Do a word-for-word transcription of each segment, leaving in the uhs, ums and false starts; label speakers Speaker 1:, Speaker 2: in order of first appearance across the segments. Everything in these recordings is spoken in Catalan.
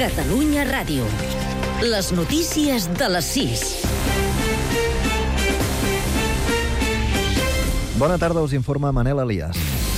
Speaker 1: Catalunya Ràdio. Les notícies de les sis.
Speaker 2: Bona tarda, us informa Manel Elias.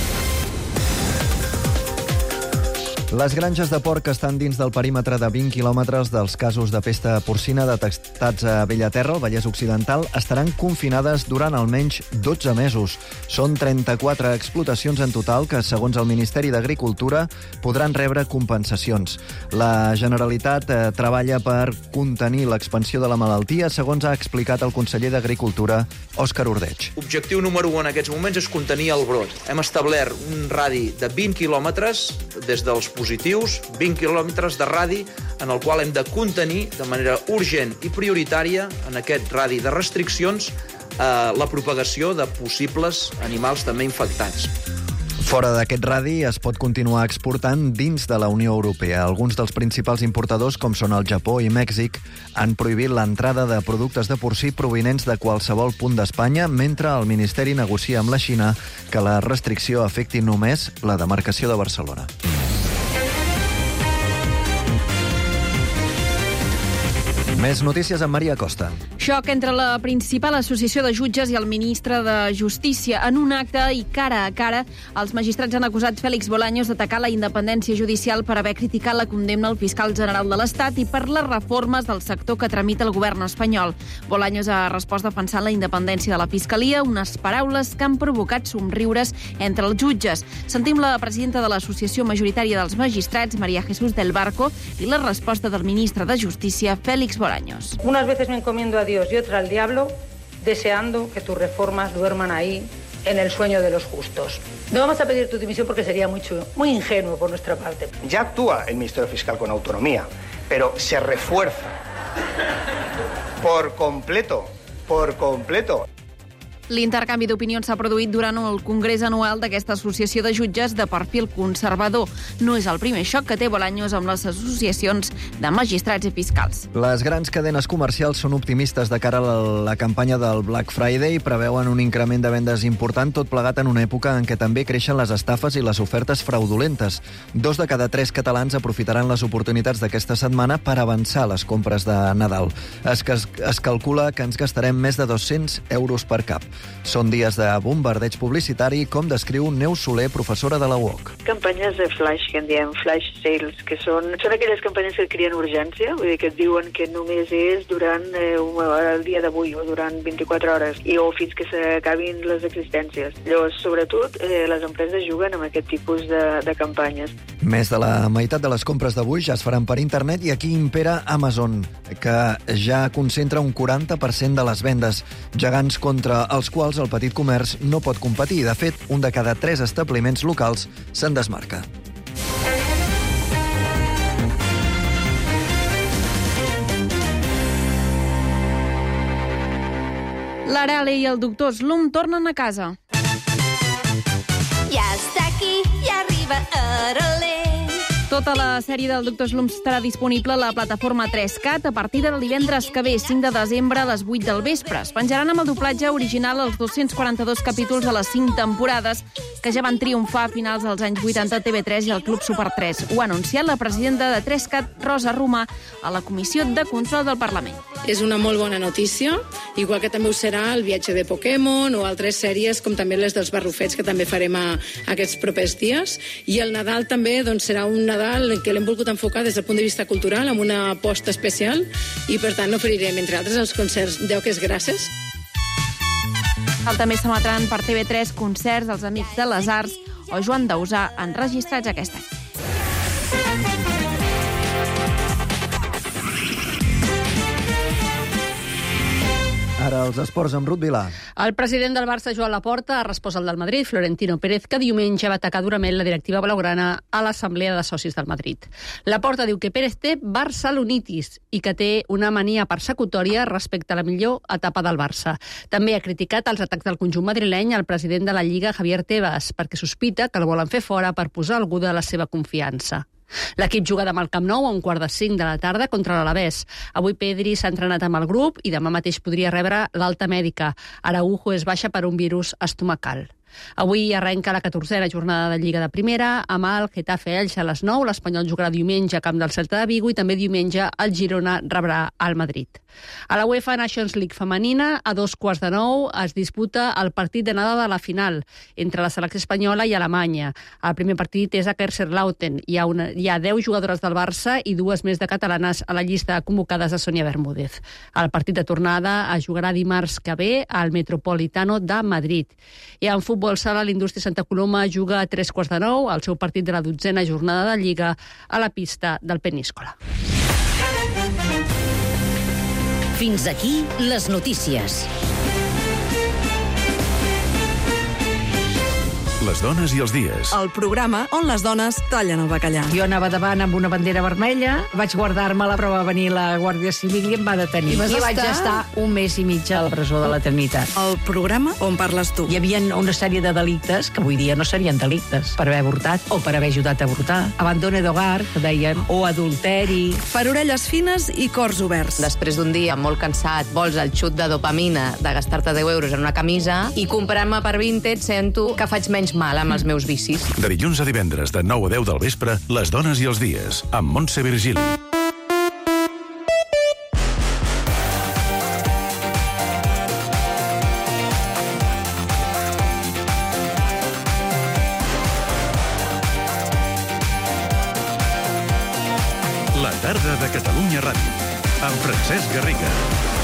Speaker 2: Les granges de porc estan dins del perímetre de vint quilòmetres dels casos de pesta porcina detectats a Bellaterra, al Vallès Occidental, estaran confinades durant almenys dotze mesos. Són trenta-quatre explotacions en total que, segons el Ministeri d'Agricultura, podran rebre compensacions. La Generalitat eh, treballa per contenir l'expansió de la malaltia, segons ha explicat el conseller d'Agricultura, Òscar Ordeig.
Speaker 3: Objectiu número u en aquests moments és contenir el brot. Hem establert un radi de vint quilòmetres des dels positius, vint quilòmetres de radi en el qual hem de contenir de manera urgent i prioritària en aquest radi de restriccions eh, la propagació de possibles animals també infectats.
Speaker 2: Fora d'aquest radi es pot continuar exportant dins de la Unió Europea. Alguns dels principals importadors, com són el Japó i Mèxic, han prohibit l'entrada de productes de porcí provinents de qualsevol punt d'Espanya, mentre el Ministeri negocia amb la Xina que la restricció afecti només la demarcació de Barcelona. Més notícies amb Maria Costa.
Speaker 4: Xoc entre la principal associació de jutges i el ministre de Justícia. En un acte i cara a cara, els magistrats han acusat Félix Bolaños d'atacar la independència judicial per haver criticat la condemna al fiscal general de l'Estat i per les reformes del sector que tramita el govern espanyol. Bolaños ha respost defensant la independència de la Fiscalia, unes paraules que han provocat somriures entre els jutges. Sentim la presidenta de l'Associació Majoritària dels Magistrats, María Jesús del Barco, i la resposta del ministre de Justícia, Félix Bolaños.
Speaker 5: Unas veces me encomiendo a Dios y otras al diablo, deseando que tus reformas duerman ahí en el sueño de los justos. No vamos a pedir tu dimisión porque sería mucho, muy ingenuo por nuestra parte.
Speaker 6: Ya actúa el Ministerio Fiscal con autonomía, pero se refuerza por completo, por completo.
Speaker 4: L'intercanvi d'opinions s'ha produït durant el congrés anual d'aquesta associació de jutges de perfil conservador. No és el primer xoc que té Bolaños amb les associacions de magistrats i fiscals.
Speaker 2: Les grans cadenes comercials són optimistes de cara a la campanya del Black Friday i preveuen un increment de vendes important, tot plegat en una època en què també creixen les estafes i les ofertes fraudulentes. Dos de cada tres catalans aprofitaran les oportunitats d'aquesta setmana per avançar les compres de Nadal. Es, es calcula que ens gastarem més de dos-cents euros per cap. Són dies de bombardeig publicitari, com descriu Neus Soler, professora de la U O C.
Speaker 7: Campanyes de flash, que en diem flash sales, que són, són aquelles campanyes que creen urgència, vull dir que et diuen que només és durant eh, el dia d'avui o durant vint-i-quatre hores, i o fins que s'acabin les existències. Llavors, sobretot, eh, les empreses juguen amb aquest tipus de, de campanyes.
Speaker 2: Més de la meitat de les compres d'avui ja es faran per internet i aquí impera Amazon, que ja concentra un quaranta per cent de les vendes, gegants contra els quals el petit comerç no pot competir. De fet, un de cada tres establiments locals se'n desmarca.
Speaker 4: L'Arale i el doctor Slum tornen a casa.
Speaker 8: Ja està aquí, ja arriba Arale.
Speaker 4: Tota la sèrie del doctor Slum estarà disponible a la plataforma tres cat a partir del divendres que ve, cinc de desembre, a les vuit del vespre. Es penjaran amb el doblatge original els dos-cents quaranta-dos capítols de les cinc temporades que ja van triomfar a finals dels anys vuitanta a T V tres i al Club Super tres. Ho ha anunciat la presidenta de tres cat, Rosa Romà, a la Comissió de Control del Parlament.
Speaker 9: És una molt bona notícia, igual que també ho serà el viatge de Pokémon o altres sèries, com també les dels Barrufets, que també farem a, a aquests propers dies. I el Nadal també doncs, serà un Nadal que l'hem volgut enfocar des del punt de vista cultural, amb una aposta especial, i per tant oferirem, entre altres, els concerts d'Oques Grasses.
Speaker 4: També s'emetran per T V tres concerts dels Amics de les Arts o Joan Dausà, enregistrats aquest any.
Speaker 2: Ara els esports amb Ruth Vilà.
Speaker 10: El president del Barça, Joan Laporta, ha respost al del Madrid, Florentino Pérez, que diumenge va atacar durament la directiva blaugrana a l'Assemblea de Socis del Madrid. Laporta diu que Pérez té barcelonitis i que té una mania persecutòria respecte a la millor etapa del Barça. També ha criticat els atacs del conjunt madrileny al president de la Lliga, Javier Tebas, perquè sospita que el volen fer fora per posar algú de la seva confiança. L'equip juga demà al Camp Nou a un quart de cinc de la tarda contra l'Alavés. Avui Pedri s'ha entrenat amb el grup i demà mateix podria rebre l'alta mèdica. Araujo és baixa per un virus estomacal. Avui arrenca la catorzena jornada de Lliga de Primera, amb el Getafe Elx a les nou, l'Espanyol jugarà diumenge a camp del Celta de Vigo i també diumenge el Girona rebrà al Madrid. A la UEFA Nations League femenina, a dos quarts de nou, es disputa el partit d'anada de la final entre la selecció espanyola i Alemanya. El primer partit és a Kaiserslautern. Hi ha, una, hi ha deu jugadores del Barça i dues més de catalanes a la llista convocades de Sonia Bermúdez. El partit de tornada es jugarà dimarts que ve al Metropolitano de Madrid. I en futbol sala, l'Indústria Santa Coloma juga a tres quarts de nou el seu partit de la dotzena jornada de Lliga a la pista del Peníscola.
Speaker 1: Fins aquí les notícies.
Speaker 11: Les dones i els dies.
Speaker 12: El programa on les dones tallen el bacallà.
Speaker 13: Jo anava davant amb una bandera vermella, vaig guardar-me-la, però va venir la Guàrdia Civil i em va detenir.
Speaker 12: I vas
Speaker 13: I
Speaker 12: estar...
Speaker 13: vaig estar un mes i mig a la presó de la Trinitat.
Speaker 12: El programa on parles tu.
Speaker 13: Hi havia una sèrie de delictes que avui dia no serien delictes, per haver avortat o per haver ajudat a avortar. Abandone d'hogar, que deien, o adulteri.
Speaker 12: Per orelles fines i cors oberts.
Speaker 14: Després d'un dia molt cansat, vols el xut de dopamina de gastar-te deu euros en una camisa i comprar-me per Vinted sento que faig menys mal amb els meus vicis.
Speaker 11: De dilluns a divendres, de nou a deu del vespre, Les dones i els dies, amb Montse Virgili. La tarda de Catalunya Ràdio, amb Francesc Garriga.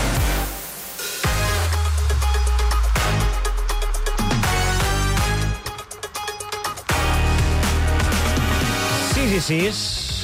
Speaker 15: sis i sis,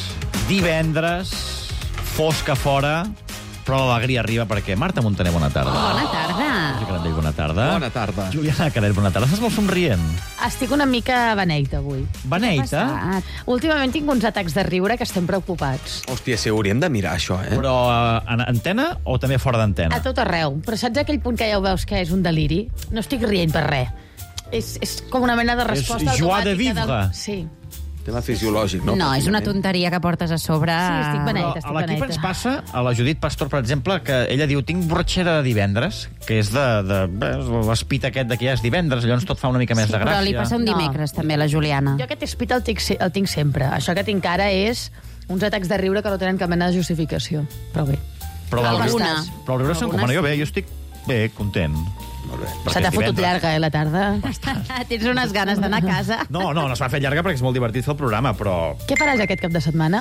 Speaker 15: divendres, fosca fora, però l'alegria arriba perquè Marta Montaner, bona tarda.
Speaker 16: Bona tarda.
Speaker 15: Juli Canadell, bona tarda.
Speaker 17: Bona tarda.
Speaker 15: Juliana Canet, bona tarda. Estàs molt somrient.
Speaker 16: Estic una mica beneita avui.
Speaker 15: Beneita?
Speaker 16: Últimament tinc uns atacs de riure que estem preocupats.
Speaker 17: Hòstia, sí, hauríem de mirar això, eh?
Speaker 15: Però uh, en antena o també fora d'antena?
Speaker 16: A tot arreu. Però saps aquell punt que ja ho veus que és un deliri? No estic rient per res. És, és com una mena de resposta
Speaker 15: És joie de
Speaker 16: automàtica.
Speaker 15: vivre.
Speaker 16: Del... Sí.
Speaker 17: Tema fisiològic, no?
Speaker 18: No, és una tonteria que portes a sobre.
Speaker 16: Sí, estic beneita,
Speaker 15: Però
Speaker 16: estic
Speaker 15: a l'equip
Speaker 16: beneita.
Speaker 15: ens passa, a la Judit Pastor, per exemple, que ella diu, tinc borratxera de divendres, que és de, de, de l'espit aquest de que ja és divendres, llavors tot fa una mica més de gràcia.
Speaker 18: Però li passa un dimecres, no. també, a la Juliana.
Speaker 16: Jo aquest espit el tinc, el tinc sempre. Això que tinc ara és uns atacs de riure que no tenen cap mena de justificació. Però bé.
Speaker 15: Però el riure,
Speaker 16: Algunes.
Speaker 15: però el riure s'encomana. Jo bé, jo estic bé, content.
Speaker 17: Molt bé.
Speaker 16: Se t'ha fotut llarga, eh, la tarda?
Speaker 18: Tens unes ganes d'anar a casa.
Speaker 15: No, no, no es va fer llarga perquè és molt divertit fer el programa, però...
Speaker 16: Què faràs aquest cap de setmana?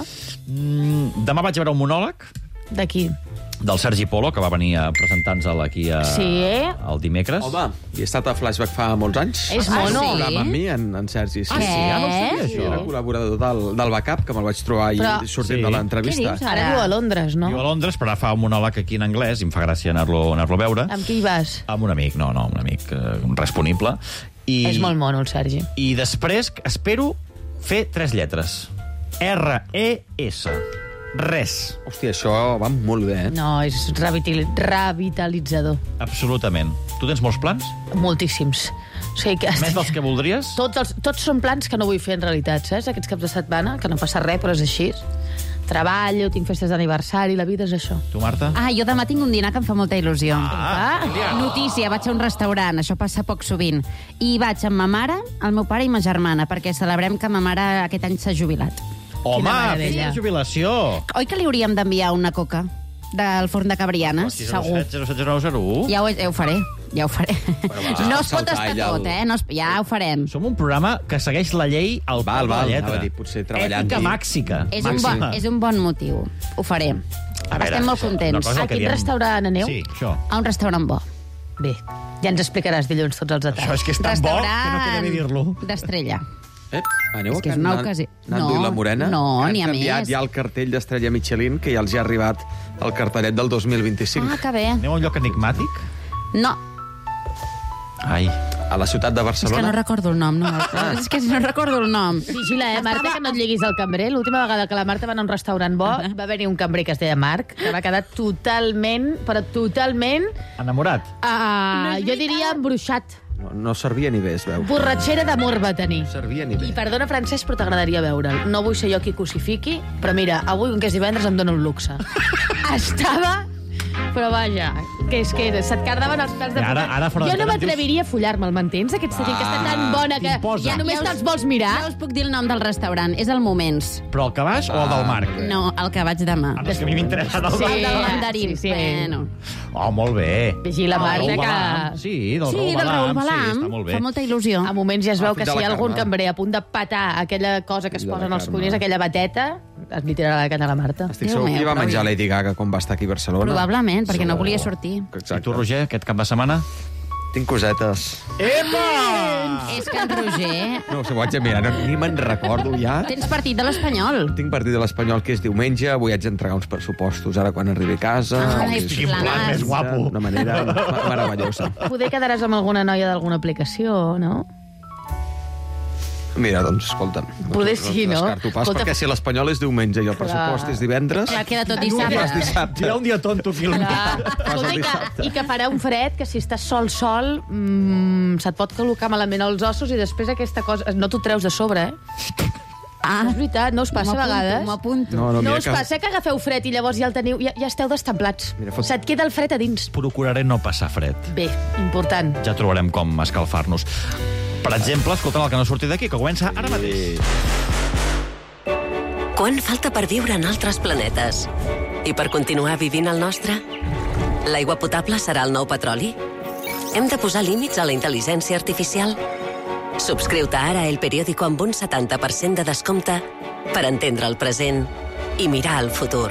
Speaker 15: Mm, demà vaig a veure un monòleg.
Speaker 16: De qui?
Speaker 15: Del Sergi Polo, que va venir a presentar-nos-el aquí a,
Speaker 16: Sí?
Speaker 15: el dimecres.
Speaker 17: Home, i he estat a Flashback fa molts anys.
Speaker 16: És mono.
Speaker 17: Un programa amb mi, en, en Sergi. Sí.
Speaker 15: Ah, sí? Ah, no ho sabia,
Speaker 17: Sí,
Speaker 15: això.
Speaker 17: era col·laborador del, del Backup, que me'l vaig trobar ahir
Speaker 16: Però-
Speaker 17: sortint
Speaker 15: Sí.
Speaker 17: de l'entrevista.
Speaker 16: Què dius ara? Ara viu a Londres, no?
Speaker 15: Viu a Londres, però ara fa un monòleg aquí en anglès, i em fa gràcia anar-lo anar a veure.
Speaker 16: Amb qui hi vas?
Speaker 15: Amb un amic, no, no, un amic eh, responible. I,
Speaker 16: És molt mono, el Sergi.
Speaker 15: I després espero fer tres lletres. R E S. Res.
Speaker 17: Hòstia, això va molt bé, eh?
Speaker 16: No, és revital, revitalitzador.
Speaker 15: Absolutament. Tu tens molts plans?
Speaker 16: Moltíssims. O sigui que...
Speaker 15: Més dels que voldries?
Speaker 16: Tots, els, tots són plans que no vull fer en realitat, saps? Aquests caps de setmana, que no passa res, però és així. Treballo, tinc festes d'aniversari, la vida és això.
Speaker 15: Tu, Marta?
Speaker 18: Ah, jo demà tinc un dinar que em fa molta il·lusió.
Speaker 15: Ah,
Speaker 16: Ah,
Speaker 18: Notícia, vaig a un restaurant, això passa poc sovint. I vaig amb ma mare, el meu pare i ma germana, perquè celebrem que ma mare aquest any s'ha jubilat.
Speaker 15: Home,
Speaker 16: meravella.
Speaker 15: festa de jubilació.
Speaker 18: Oi que li hauríem d'enviar una coca del forn de Cabrianes?
Speaker 15: sis zero set zero set zero zero u.
Speaker 18: Ja ho, ja ho faré, ja ho faré.
Speaker 17: va,
Speaker 18: no es pot
Speaker 17: saltar
Speaker 18: estar
Speaker 17: ella
Speaker 18: tot,
Speaker 17: el-
Speaker 18: eh? No es, ja ho farem.
Speaker 15: Som un programa que segueix la llei al
Speaker 17: Val,
Speaker 15: peu de la
Speaker 17: val,
Speaker 15: lletra.
Speaker 17: anava a dir, potser treballant
Speaker 15: Ètica
Speaker 17: i-
Speaker 15: màxica.
Speaker 18: És un, bon, és un bon motiu. Ho faré.
Speaker 15: A veure,
Speaker 18: Estem molt
Speaker 15: això- una
Speaker 18: contents.
Speaker 15: cosa
Speaker 16: A
Speaker 15: que
Speaker 16: quin
Speaker 15: diem-
Speaker 16: restaurant aneu?
Speaker 15: Sí, això.
Speaker 18: A un restaurant bo.
Speaker 16: Bé, ja ens explicaràs dilluns tots els detalls.
Speaker 15: Això és que és tan bo que no queda bé dir-lo.
Speaker 18: D'Estrella.
Speaker 17: Eh, aneu
Speaker 18: És
Speaker 17: a
Speaker 18: que és
Speaker 17: Can
Speaker 18: una
Speaker 17: Nan-
Speaker 18: ocasió-
Speaker 17: Nando
Speaker 18: No,
Speaker 17: i la Morena?
Speaker 18: no,
Speaker 17: Han
Speaker 18: n'hi ha
Speaker 17: canviat
Speaker 18: més.
Speaker 17: ja el cartell d'Estrella Michelin, que ja els hi ha arribat el cartellet del dos mil vint-i-cinc.
Speaker 18: Ah, que bé.
Speaker 15: Aneu a un lloc enigmàtic?
Speaker 18: No,
Speaker 15: Ai.
Speaker 17: A la ciutat de
Speaker 18: és que
Speaker 17: Barcelona.
Speaker 18: no recordo el nom. No, és que no recordo el nom.
Speaker 16: Vigila, eh, Marta, que no et lliguis al cambrer. L'última vegada que la Marta va anar a un restaurant bo, va haver-hi un cambrer que es deia Marc, que va quedar totalment, però totalment,
Speaker 15: Enamorat.
Speaker 16: uh, jo diria embruixat.
Speaker 17: No, no servia ni bé, es veu.
Speaker 16: Borratxera d'amor va tenir.
Speaker 17: No servia ni
Speaker 16: I
Speaker 17: bé.
Speaker 16: perdona, Francesc, però t'agradaria veure'l. No vull ser jo qui crucifiqui, però mira, avui, com que és divendres, em dono un luxe. Estava... Però vaja, que és que se't cardaven els pèls de
Speaker 15: Ara-
Speaker 16: punta.
Speaker 15: ara fora de
Speaker 16: Jo no
Speaker 15: terra dius-
Speaker 16: m'atreviria a follar-me'l, m'entens? Aquesta gent que està tan bona que
Speaker 15: t'imposa.
Speaker 16: ja només te'ls vols mirar.
Speaker 18: Ja us puc dir el nom del restaurant. És el Moments.
Speaker 15: Però el que vas o el del Marc?
Speaker 18: No, el que vaig demà.
Speaker 15: Ah, és que a mi m'interessa el
Speaker 18: Sí,
Speaker 15: del
Speaker 18: el del mandarín.
Speaker 16: sí, sí.
Speaker 18: Bueno.
Speaker 15: Oh, molt bé.
Speaker 16: Vigila, Marc,
Speaker 15: Raül
Speaker 16: que-
Speaker 15: Balam. Sí, del
Speaker 18: Sí,
Speaker 15: Raül
Speaker 18: del
Speaker 15: Balam.
Speaker 18: Raül
Speaker 15: Sí,
Speaker 18: Balam.
Speaker 15: està molt bé.
Speaker 18: Fa molta il·lusió.
Speaker 16: A moments ja es veu
Speaker 17: Ah,
Speaker 16: que
Speaker 17: fill de
Speaker 16: si hi ha
Speaker 17: la
Speaker 16: algun
Speaker 17: Carme.
Speaker 16: cambrer a punt de patar aquella cosa que es
Speaker 17: Fill de
Speaker 16: posen
Speaker 17: la
Speaker 16: als
Speaker 17: Carme.
Speaker 16: cuiners, aquella bateta, es li tirarà la canya a la Marta.
Speaker 17: Estic
Speaker 18: Déu
Speaker 17: segur que
Speaker 18: meu,
Speaker 17: li va
Speaker 18: però
Speaker 17: menjar
Speaker 18: ja.
Speaker 17: Lady Gaga quan va estar aquí a Barcelona.
Speaker 18: Probablement, perquè no
Speaker 17: Segur.
Speaker 18: volia sortir.
Speaker 15: I tu, Roger, aquest cap de setmana?
Speaker 17: Tinc cosetes.
Speaker 15: Epa!
Speaker 18: És que en Roger...
Speaker 17: No, si ho haig de mirar, no, ni me'n recordo ja.
Speaker 18: Tens partit de l'Espanyol.
Speaker 17: Tinc partit de l'Espanyol, que és diumenge. Avui haig d'entregar uns pressupostos ara quan arribi a casa.
Speaker 18: Ai,
Speaker 17: Sí, sí,
Speaker 18: quin plan més
Speaker 15: guapo.
Speaker 17: D'una manera ma- meravellosa.
Speaker 16: Poder quedaràs amb alguna noia d'alguna aplicació, no?
Speaker 17: Mira, doncs, escolta'm.
Speaker 16: Poder sí, no?
Speaker 17: Descarto pas,
Speaker 16: Escolta-
Speaker 17: perquè si l'Espanyol és diumenge i el pressupost és divendres...
Speaker 18: Clar, queda tot
Speaker 17: Fas
Speaker 18: dissabte.
Speaker 17: dissabte.
Speaker 15: Hi ha un dia tonto aquí. al mig.
Speaker 16: Clar. Escolta, i que, i que farà un fred que si estàs sol, sol, mmm, se't pot col·locar malament als ossos i després aquesta cosa... No t'ho treus de sobre, eh?
Speaker 18: Ah,
Speaker 16: És veritat, no us passa a
Speaker 18: m'apunto,
Speaker 16: vegades?
Speaker 18: m'apunto.
Speaker 17: No, no,
Speaker 16: No
Speaker 17: mira
Speaker 16: us
Speaker 17: que...
Speaker 16: passa que agafeu fred i llavors ja el teniu, ja, ja esteu destemplats.
Speaker 17: Mira, fot-
Speaker 16: Se't queda el fred a dins.
Speaker 15: Procuraré no passar fred.
Speaker 16: Bé, important.
Speaker 15: Ja trobarem com escalfar-nos. Per exemple, escolta'm el que no surti d'aquí, que comença ara mateix.
Speaker 19: Quant falta per viure en altres planetes? I per continuar vivint el nostre? L'aigua potable serà el nou petroli? Hem de posar límits a la intel·ligència artificial? Subscriu-te ara a El Periódico amb un setanta per cent de descompte per entendre el present i mirar el futur.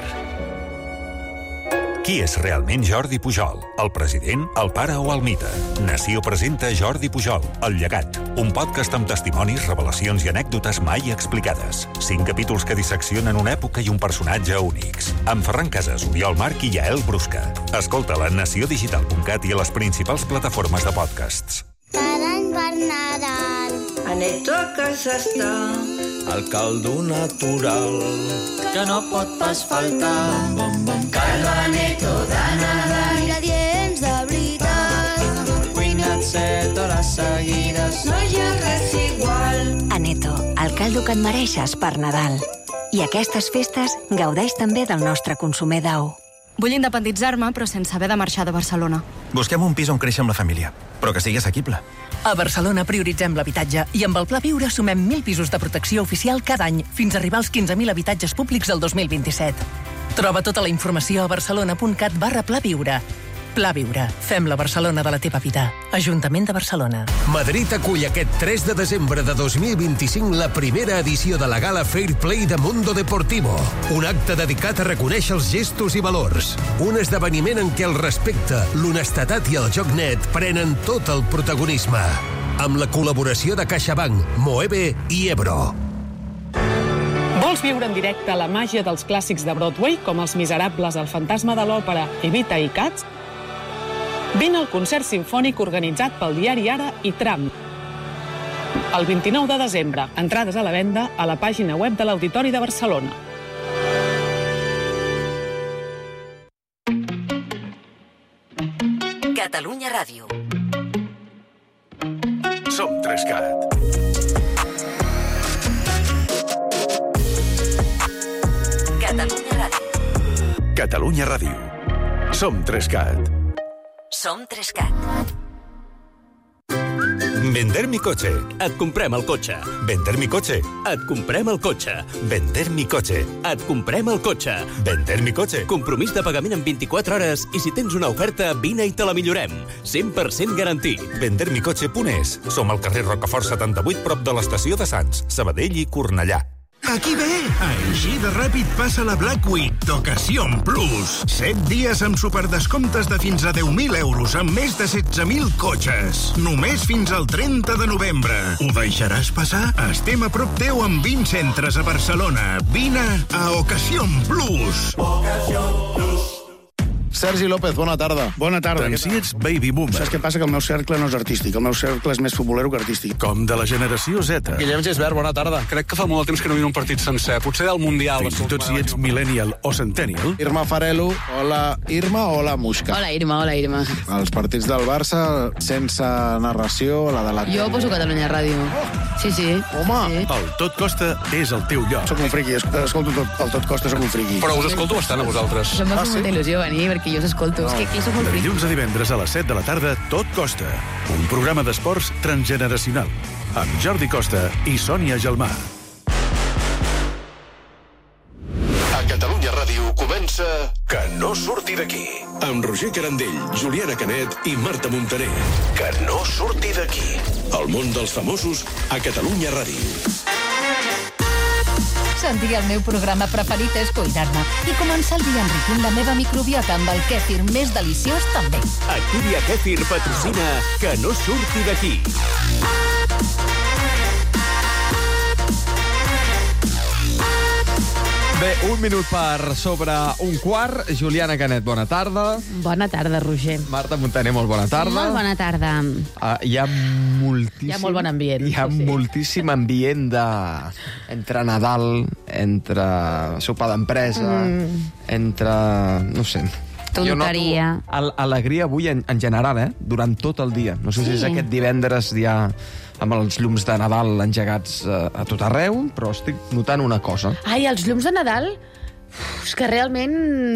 Speaker 11: Qui és realment Jordi Pujol? El president, el pare o el mite? Nació presenta Jordi Pujol, El llegat, un podcast amb testimonis, revelacions i anècdotes mai explicades. Cinc capítols que disseccionen una època i un personatge únics. Amb Ferran Casas, Oriol Marc i Yael Brusca. Escolta-la a nació digital punt cat i a les principals plataformes de podcasts.
Speaker 8: Parant per Nadal.
Speaker 20: Aneto a casa està,
Speaker 21: El caldo natural
Speaker 20: que no pot pas faltar. Caldo Aneto de Nadal.
Speaker 8: Ingredients de veritat.
Speaker 20: Cuinat set hores seguides. No hi ha res igual.
Speaker 22: Aneto, el caldo que et mereixes per Nadal. I aquestes festes gaudeix també del nostre consumer d'au.
Speaker 23: Vull independitzar-me, però sense haver de marxar de Barcelona.
Speaker 24: Busquem un pis on créixer amb la família, però que sigui assequible.
Speaker 25: A Barcelona prioritzem l'habitatge i amb el Pla Viure sumem mil pisos de protecció oficial cada any fins a arribar als quinze mil habitatges públics el dos mil vint-i-set. Troba tota la informació a barcelona punt cat barra Pla Viure. Pla Viure. Fem la Barcelona de la teva vida. Ajuntament de Barcelona.
Speaker 26: Madrid acull aquest tres de desembre de dos mil vint-i-cinc la primera edició de la Gala Fair Play de Mundo Deportivo. Un acte dedicat a reconèixer els gestos i valors. Un esdeveniment en què el respecte, l'honestedat i el joc net prenen tot el protagonisme. Amb la col·laboració de CaixaBank, Moeve i Ebro.
Speaker 27: Vols viure en directe la màgia dels clàssics de Broadway, com Els Miserables, El fantasma de l'òpera, Evita i Cats? Vine al concert simfònic organitzat pel diari Ara i Tram. El vint-i-nou de desembre, entrades a la venda a la pàgina web de l'Auditori de Barcelona.
Speaker 19: Catalunya Ràdio.
Speaker 11: Som Trescat.
Speaker 19: Catalunya Ràdio.
Speaker 11: Catalunya Ràdio. Som Trescat.
Speaker 19: Som Trescat.
Speaker 11: Vender mi coche.
Speaker 28: Et comprem el cotxe.
Speaker 11: Vender mi coche.
Speaker 28: Et comprem el cotxe.
Speaker 11: Vender mi coche.
Speaker 28: Et comprem el cotxe.
Speaker 11: Vender mi coche.
Speaker 28: Compromís de pagament en vint-i-quatre hores i si tens una oferta, vine i te la millorem. cent per cent garantit.
Speaker 11: vender mi coche punt es. Som al carrer Rocafort setanta-vuit, prop de l'estació de Sants, Sabadell i Cornellà.
Speaker 29: Aquí ve! Així de ràpid passa la Black Week d'Ocasión Plus. Set dies amb superdescomptes de fins a deu mil euros amb més de setze mil cotxes. Només fins al trenta de novembre. Ho deixaràs passar? Estem a prop teu amb vint centres a Barcelona. Vine a Ocasión Plus. Ocasión Plus.
Speaker 30: Sergi López, bona tarda.
Speaker 31: Bona tarda.
Speaker 30: Tant si ets baby boomer.
Speaker 31: Saps què passa? Que el meu cercle no és artístic. El meu cercle és més futbolero que artístic.
Speaker 30: Com de la generació Z.
Speaker 31: Guillem Gisbert, bona tarda.
Speaker 32: Crec que fa molt de temps que no hi ha un partit sencer. Potser del Mundial.
Speaker 30: Fins i tot si ets millennial o centennial.
Speaker 31: Irma Farelo, hola Irma, hola Muixca.
Speaker 16: Hola Irma, hola Irma.
Speaker 31: Els partits del Barça sense narració, la de la...
Speaker 16: Jo poso Catalunya Ràdio. Sí, sí.
Speaker 31: Home!
Speaker 30: Sí. El Tot Costa és el teu lloc.
Speaker 31: Soc un friqui, escolto tot, el Tot Costa, soc un friqui.
Speaker 32: Però us escolto bastant a vosaltres.
Speaker 16: Em va fer molta il·lusió venir, perquè
Speaker 18: jo us escolto. És que aquí som molt
Speaker 30: De
Speaker 18: frits.
Speaker 30: dilluns a divendres a les set de la tarda, Tot Costa. Un programa d'esports transgeneracional. Amb Jordi Costa i Sònia Gelmà.
Speaker 1: A Catalunya Ràdio comença Que no surti d'aquí. Amb Roger Carandell, Juliana Canet i Marta Montaner. Que no surti d'aquí. El món dels famosos a Catalunya Ràdio.
Speaker 2: Sentir el meu programa preferit és cuidar-me i començar el dia enriquint la meva microbiota amb el kèfir més deliciós també.
Speaker 28: Activia Kèfir patrocina Que no surti d'aquí.
Speaker 17: Bé, un minut per sobre un quart. Juliana Canet, bona tarda.
Speaker 16: Bona tarda, Roger.
Speaker 17: Marta Montaner, molt bona tarda.
Speaker 18: Molt bona tarda.
Speaker 17: Uh, hi ha moltíssim...
Speaker 16: Hi ha molt bon ambient.
Speaker 17: Hi ha
Speaker 16: sí, sí.
Speaker 17: moltíssim ambient de... entre Nadal, entre sopar d'empresa, mm. entre... no sé...
Speaker 18: Tonteria.
Speaker 17: Jo noto al alegria avui en, en general, eh? Durant tot el dia. No sé sí. si és aquest divendres ja amb els llums de Nadal engegats a, a tot arreu, però estic notant una cosa.
Speaker 16: Ai, els llums de Nadal... És que realment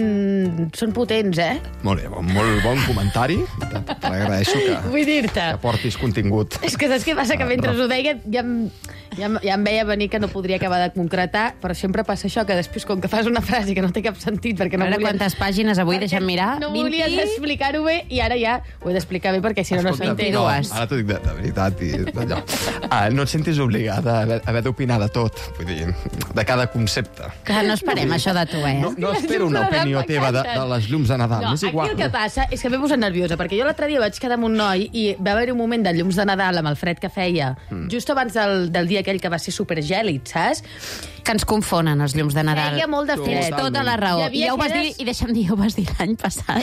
Speaker 16: són potents, eh?
Speaker 17: Molt bé, bon, molt bon comentari. T'agraeixo que,
Speaker 16: Vull dir-te.
Speaker 17: que portis contingut.
Speaker 16: És que saps què passa? Que mentre ho deia ja em, ja, em, ja em veia venir que no podria acabar de concretar, però sempre passa això, que després, com que fas una frase que no té cap sentit, perquè no
Speaker 18: Ara
Speaker 16: volies...
Speaker 18: quantes pàgines avui, deixa'm mirar?
Speaker 16: No
Speaker 18: vint?
Speaker 16: volies explicar-ho bé, i ara ja ho he d'explicar bé, perquè si no, no
Speaker 17: Escolta,
Speaker 16: s'entén.
Speaker 17: no, ara t'ho dic de, de veritat. I, allò. Ah, no et sentis obligada a haver, haver d'opinar de tot, vull dir, de cada concepte.
Speaker 18: Que no esperem això de tu, eh?
Speaker 17: No, no espero una opinió teva de, de les llums de Nadal.
Speaker 16: No,
Speaker 17: és igual.
Speaker 16: aquí el que passa és que m'he posat nerviosa, perquè jo l'altre dia vaig quedar amb un noi i va haver un moment de llums de Nadal amb el fred que feia, mm. just abans del, del dia aquell que va ser supergèlid, saps?
Speaker 18: Que ens confonen els llums de Nadal.
Speaker 16: Feia molt de fred.
Speaker 18: Tens tota la raó. I ja ho vas dir, i deixa'm dir, ho vas dir l'any passat.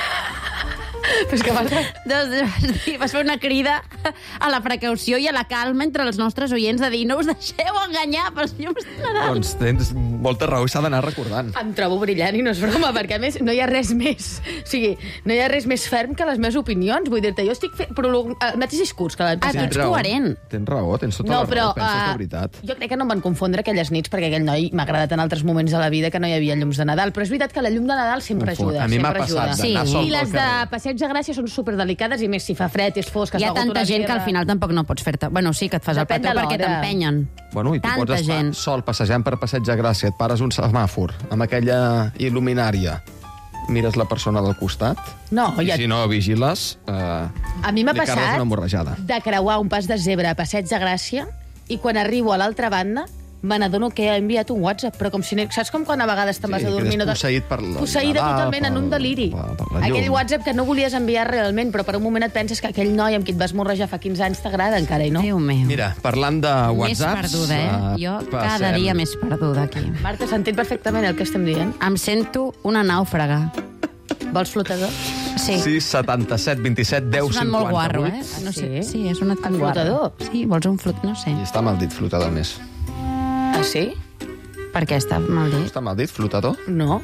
Speaker 16: Però és que vas...
Speaker 18: Doncs, vas fer una crida a la precaució i a la calma entre els nostres oients de dir no us deixeu enganyar pels llums de Nadal.
Speaker 17: Doncs tens molta raó i s'ha d'anar recordant.
Speaker 16: Em trobo brillant i no és broma, perquè a més no hi ha res més... O sigui, no hi ha res més ferm que les meves opinions. Vull dir-te, jo estic fent el mateix discurs que l'any
Speaker 18: Ah,
Speaker 16: passat.
Speaker 18: ets coherent.
Speaker 17: Tens raó, tens tota
Speaker 16: No,
Speaker 17: la
Speaker 16: però,
Speaker 17: raó, penses
Speaker 16: uh,
Speaker 17: de veritat.
Speaker 16: Jo crec que no em van confondre aquelles nits, perquè aquell noi m'ha agradat en altres moments de la vida que no hi havia llums de Nadal. Però és veritat que la llum de Nadal sempre
Speaker 17: Confon.
Speaker 16: ajuda.
Speaker 17: A mi m'ha
Speaker 16: sempre
Speaker 17: passat
Speaker 16: ajuda.
Speaker 17: d'anar sol
Speaker 16: I les
Speaker 17: pel
Speaker 16: de
Speaker 17: carrer.
Speaker 16: Passeig de Gràcia són superdelicades, i més si fa fred i és fosc.
Speaker 18: Hi ha tanta gent que al final tampoc no pots fer-te... Bueno, sí que et fas
Speaker 16: Depèn
Speaker 18: el petó
Speaker 16: de
Speaker 18: perquè
Speaker 16: l'hora.
Speaker 18: t'empenyen.
Speaker 17: Bueno, i tu
Speaker 18: Tanta
Speaker 17: pots estar
Speaker 18: gent.
Speaker 17: sol passejant per Passeig de Gràcia, et pares un semàfor amb aquella il·luminària, mires la persona del costat,
Speaker 16: No,
Speaker 17: i
Speaker 16: ja...
Speaker 17: si no vigiles, eh,
Speaker 16: A mi m'ha
Speaker 17: li carres
Speaker 16: passat
Speaker 17: una hemorrajada.
Speaker 16: de creuar un pas de zebra a Passeig de Gràcia i quan arribo a l'altra banda me n'adono que ha enviat un WhatsApp, però com si... No... Saps com quan a vegades te'n vas a dormir?
Speaker 17: quedes
Speaker 16: No?
Speaker 17: posseït per la
Speaker 16: Posseïda
Speaker 17: Nadal,
Speaker 16: totalment en un deliri.
Speaker 17: per- per la llum.
Speaker 16: Aquell WhatsApp que no volies enviar realment, però per un moment et penses que aquell noi amb qui et vas morrejar fa quinze anys t'agrada encara, i no?
Speaker 18: Déu meu.
Speaker 17: Mira, parlant de
Speaker 18: Més
Speaker 17: whatsapps...
Speaker 18: perduda, eh? Jo cada dia més perduda aquí.
Speaker 16: Marta, s'entén perfectament el que estem dient.
Speaker 18: Em sento una nàufraga.
Speaker 16: Vols flotador?
Speaker 18: Sí.
Speaker 17: sis, setanta-set, vint-i-set, deu,
Speaker 18: Ha sonat molt guarro, eh?
Speaker 17: cinquanta-vuit.
Speaker 18: No sé.
Speaker 16: Sí?
Speaker 18: Sí, ha sonat
Speaker 16: El flotador?
Speaker 18: Sí, vols un flot... No sé.
Speaker 17: I està mal dit, flotador, més.
Speaker 16: Ah, sí?
Speaker 18: Per què està mal dit?
Speaker 17: Està mal dit, flotador?
Speaker 16: No.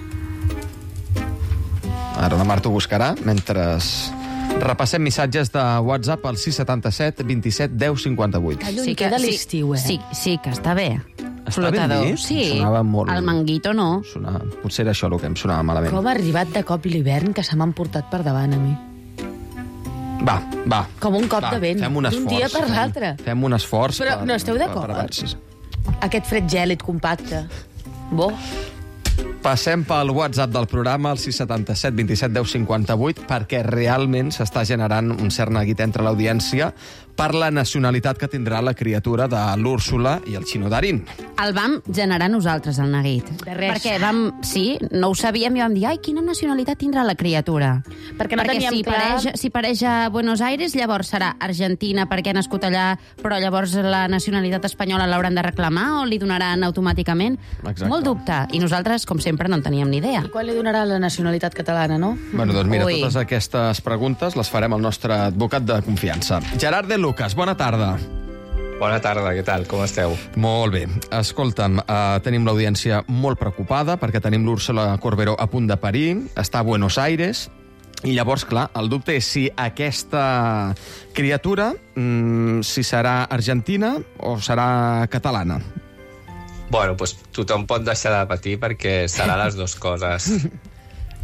Speaker 17: Ara la Marta ho buscarà, mentre repassem missatges de WhatsApp al sis, setanta-set, vint-i-set, deu, cinquanta-vuit.
Speaker 16: Que lluny queda l'estiu, eh?
Speaker 18: Sí, sí, que està bé.
Speaker 17: Està ben
Speaker 18: Flotador,
Speaker 17: dit?
Speaker 18: sí.
Speaker 17: Sonava molt...
Speaker 18: El manguito no.
Speaker 17: Sonava... Potser era això el que em sonava malament.
Speaker 16: Com ha arribat de cop l'hivern que se m'han portat per davant a mi.
Speaker 17: Va, va.
Speaker 16: Com un cop
Speaker 17: va,
Speaker 16: de vent,
Speaker 17: Fem un
Speaker 16: d'un
Speaker 17: esforç.
Speaker 16: dia per
Speaker 17: fem-
Speaker 16: l'altre.
Speaker 17: Fem un esforç.
Speaker 16: Però
Speaker 17: per-
Speaker 16: no esteu
Speaker 17: per-
Speaker 16: d'acord?
Speaker 17: per avançar.
Speaker 16: Aquest fred gèlid compacte. Bo.
Speaker 17: Passem pel WhatsApp del programa, el sis, setanta-set, vint-i-set, deu, cinquanta-vuit, perquè realment s'està generant un cert neguit entre l'audiència per la nacionalitat que tindrà la criatura de l'Úrsula i el Xino Darín.
Speaker 18: El vam generar nosaltres, el neguit.
Speaker 16: De res.
Speaker 18: Perquè vam... Sí, no ho sabíem i vam dir, ai, quina nacionalitat tindrà la criatura?
Speaker 16: Perquè no
Speaker 18: perquè
Speaker 16: teníem
Speaker 18: si
Speaker 16: clar-
Speaker 18: Pareix, si pareix a Buenos Aires, llavors serà Argentina perquè ha nascut allà, però llavors la nacionalitat espanyola l'hauran de reclamar o li donaran automàticament?
Speaker 17: Exacte.
Speaker 18: Molt dubte. I nosaltres, com sempre, no en teníem ni idea.
Speaker 16: I quan li donarà la nacionalitat catalana, no?
Speaker 17: Bueno, doncs mira,
Speaker 18: Ui.
Speaker 17: totes aquestes preguntes les farem al nostre advocat de confiança. Gerard de Lucas, bona tarda.
Speaker 3: Bona tarda, què tal? Com esteu?
Speaker 17: Molt bé. Escolta'm, eh, tenim l'audiència molt preocupada perquè tenim l'Úrsula Corberó a punt de parir, està a Buenos Aires, i llavors, clar, el dubte és si aquesta criatura, mm, si serà argentina o serà catalana.
Speaker 3: Bueno, doncs tothom pot deixar de patir perquè serà les dues coses.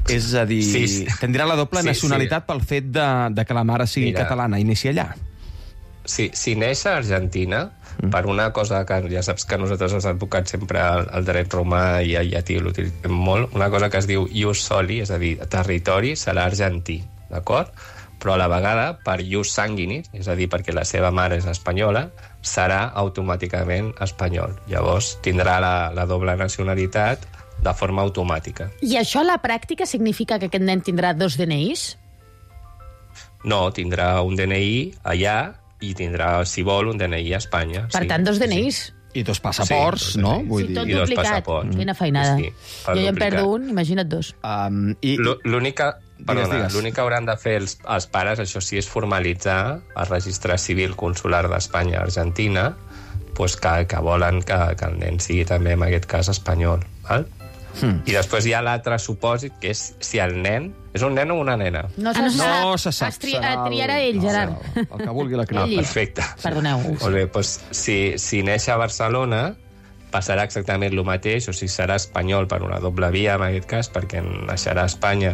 Speaker 17: És a dir,
Speaker 3: Sí, sí.
Speaker 17: tindrà la doble
Speaker 3: Sí,
Speaker 17: nacionalitat pel fet de, de que la mare sigui
Speaker 3: Mira.
Speaker 17: catalana i neixi allà.
Speaker 3: Sí, si neix a Argentina, mm. per una cosa que ja saps que nosaltres els advocats sempre el, el dret romà i el llatí l'utilitzem molt, una cosa que es diu ius soli, és a dir, territori serà argentí, d'acord? Però a la vegada, per ius sanguinis, és a dir, perquè la seva mare és espanyola, serà automàticament espanyol. Llavors tindrà la, la doble nacionalitat de forma automàtica.
Speaker 16: I això a la pràctica significa que aquest nen tindrà dos D N Is?
Speaker 3: No, tindrà un D N I allà i tindrà, si vol, un D N I a Espanya.
Speaker 16: Per
Speaker 3: sí.
Speaker 16: tant, dos D N Is.
Speaker 17: I dos passaports,
Speaker 3: Sí, dos
Speaker 17: no?
Speaker 3: D N Is.
Speaker 17: Vull
Speaker 16: Sí,
Speaker 17: dir...
Speaker 16: tot
Speaker 3: I dos
Speaker 16: duplicat.
Speaker 3: passaports.
Speaker 16: Quina feinada.
Speaker 3: Sí, per
Speaker 16: jo ja em
Speaker 3: duplicat.
Speaker 16: perdo un, imagina't dos.
Speaker 17: Um, i,
Speaker 3: L'ú- L'única... Perdona,
Speaker 17: digues.
Speaker 3: l'únic que hauran de fer els, els pares, això sí, és formalitzar el registre civil consular d'Espanya a Argentina, pues que, que volen que, que el nen sigui també, en aquest cas, espanyol. Val?
Speaker 17: Hmm.
Speaker 3: I després hi ha l'altre supòsit, que és si el nen... És un nen o una nena?
Speaker 16: No
Speaker 17: se sap. No se sap.
Speaker 16: Es tri
Speaker 17: Serà el-
Speaker 16: triarà ell,
Speaker 17: no,
Speaker 16: Gerard.
Speaker 17: El que vulgui la
Speaker 3: Ah,
Speaker 16: Ell.
Speaker 3: perfecte.
Speaker 16: Perdoneu.
Speaker 3: Molt bé, doncs, si, si neix a Barcelona, passarà exactament el mateix, o sigui, serà espanyol per una doble via, en aquest cas, perquè naixerà a Espanya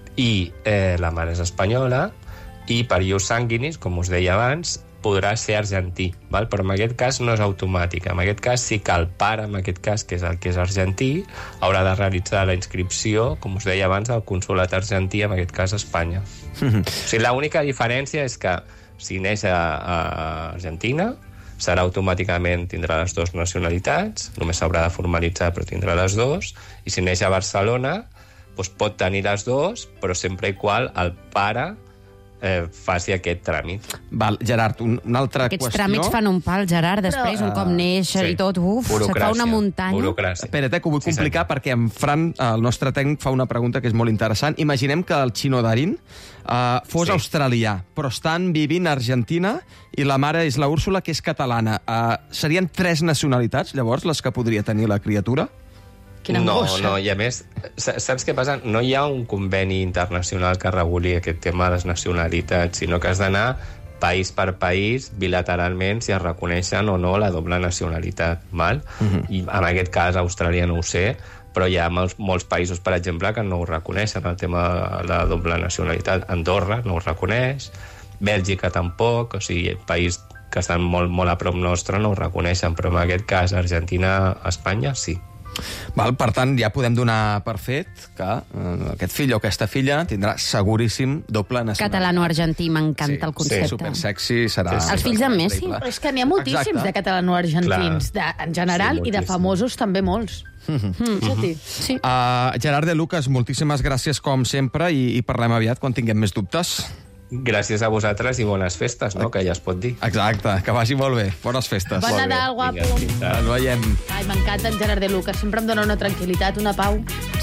Speaker 3: i eh, la mare és espanyola, i per ius sanguinis, com us deia abans, podrà ser argentí, val? Però en aquest cas no és automàtic. En aquest cas sí que el pare, en aquest cas, que és el que és argentí, haurà de realitzar la inscripció, com us deia abans, al consulat argentí, en aquest cas a Espanya. O sigui, l'única diferència és que si neix a, a Argentina, serà automàticament, tindrà les dues nacionalitats, només s'haurà de formalitzar, però tindrà les dues, i si neix a Barcelona, doncs pot tenir les dues, però sempre i qual el pare eh, faci aquest tràmit.
Speaker 17: Val, Gerard, un, una altra
Speaker 18: Aquests
Speaker 17: qüestió...
Speaker 18: tràmits fan un pal, Gerard, després,
Speaker 17: Però-
Speaker 18: un cop neix
Speaker 3: Sí.
Speaker 18: i tot, uf, se't fa una muntanya.
Speaker 17: Espera't, eh, que ho vull complicar perquè en Fran, el nostre tècnic, fa una pregunta que és molt interessant. Imaginem que el Chino Darín uh, fos
Speaker 3: Sí.
Speaker 17: australià, però estan vivint a Argentina i la mare és la Úrsula, que és catalana. Uh, serien tres nacionalitats, llavors, les que podria tenir la criatura?
Speaker 16: Quina
Speaker 3: no,
Speaker 16: angoixa.
Speaker 3: no, i a més, sa- saps què passa? No hi ha un conveni internacional que reguli aquest tema de les nacionalitats, sinó que has d'anar país per país, bilateralment, si es reconeixen o no la doble nacionalitat. Val?
Speaker 17: Mhm.
Speaker 3: I en aquest cas, Austràlia no ho sé, però hi ha molts, molts països, per exemple, que no ho reconeixen, el tema de la doble nacionalitat. Andorra no ho reconeix, Bèlgica tampoc, o sigui, país que estan molt, molt a prop nostre no ho reconeixen, però en aquest cas, Argentina, Espanya, sí.
Speaker 17: Val, per tant, ja podem donar per fet que uh, aquest fill o aquesta filla tindrà seguríssim doble nacionalitat.
Speaker 18: Catalano-argentí, m'encanta el concepte.
Speaker 17: Sí, supersexy, serà...
Speaker 18: Sí, sí. Els fills d'en Messi?
Speaker 17: increïble.
Speaker 16: Però és que n'hi ha moltíssims
Speaker 17: Exacte.
Speaker 16: de catalano-argentins, de, en general,
Speaker 3: Sí,
Speaker 16: i de
Speaker 3: moltíssims.
Speaker 16: famosos també molts. Mm. Sí.
Speaker 18: Sí.
Speaker 17: Uh, Gerard de Lucas, moltíssimes gràcies com sempre i, i parlem aviat quan tinguem més dubtes.
Speaker 3: Gràcies a vosaltres i bones festes, no?, que ja es pot dir.
Speaker 17: Exacte, que vagi molt bé. Bones festes.
Speaker 16: Bon Nadal, guapo.
Speaker 17: Ens veiem.
Speaker 16: Ai, m'encanta en Gerard de Lucas, sempre em dona una tranquil·litat, una pau.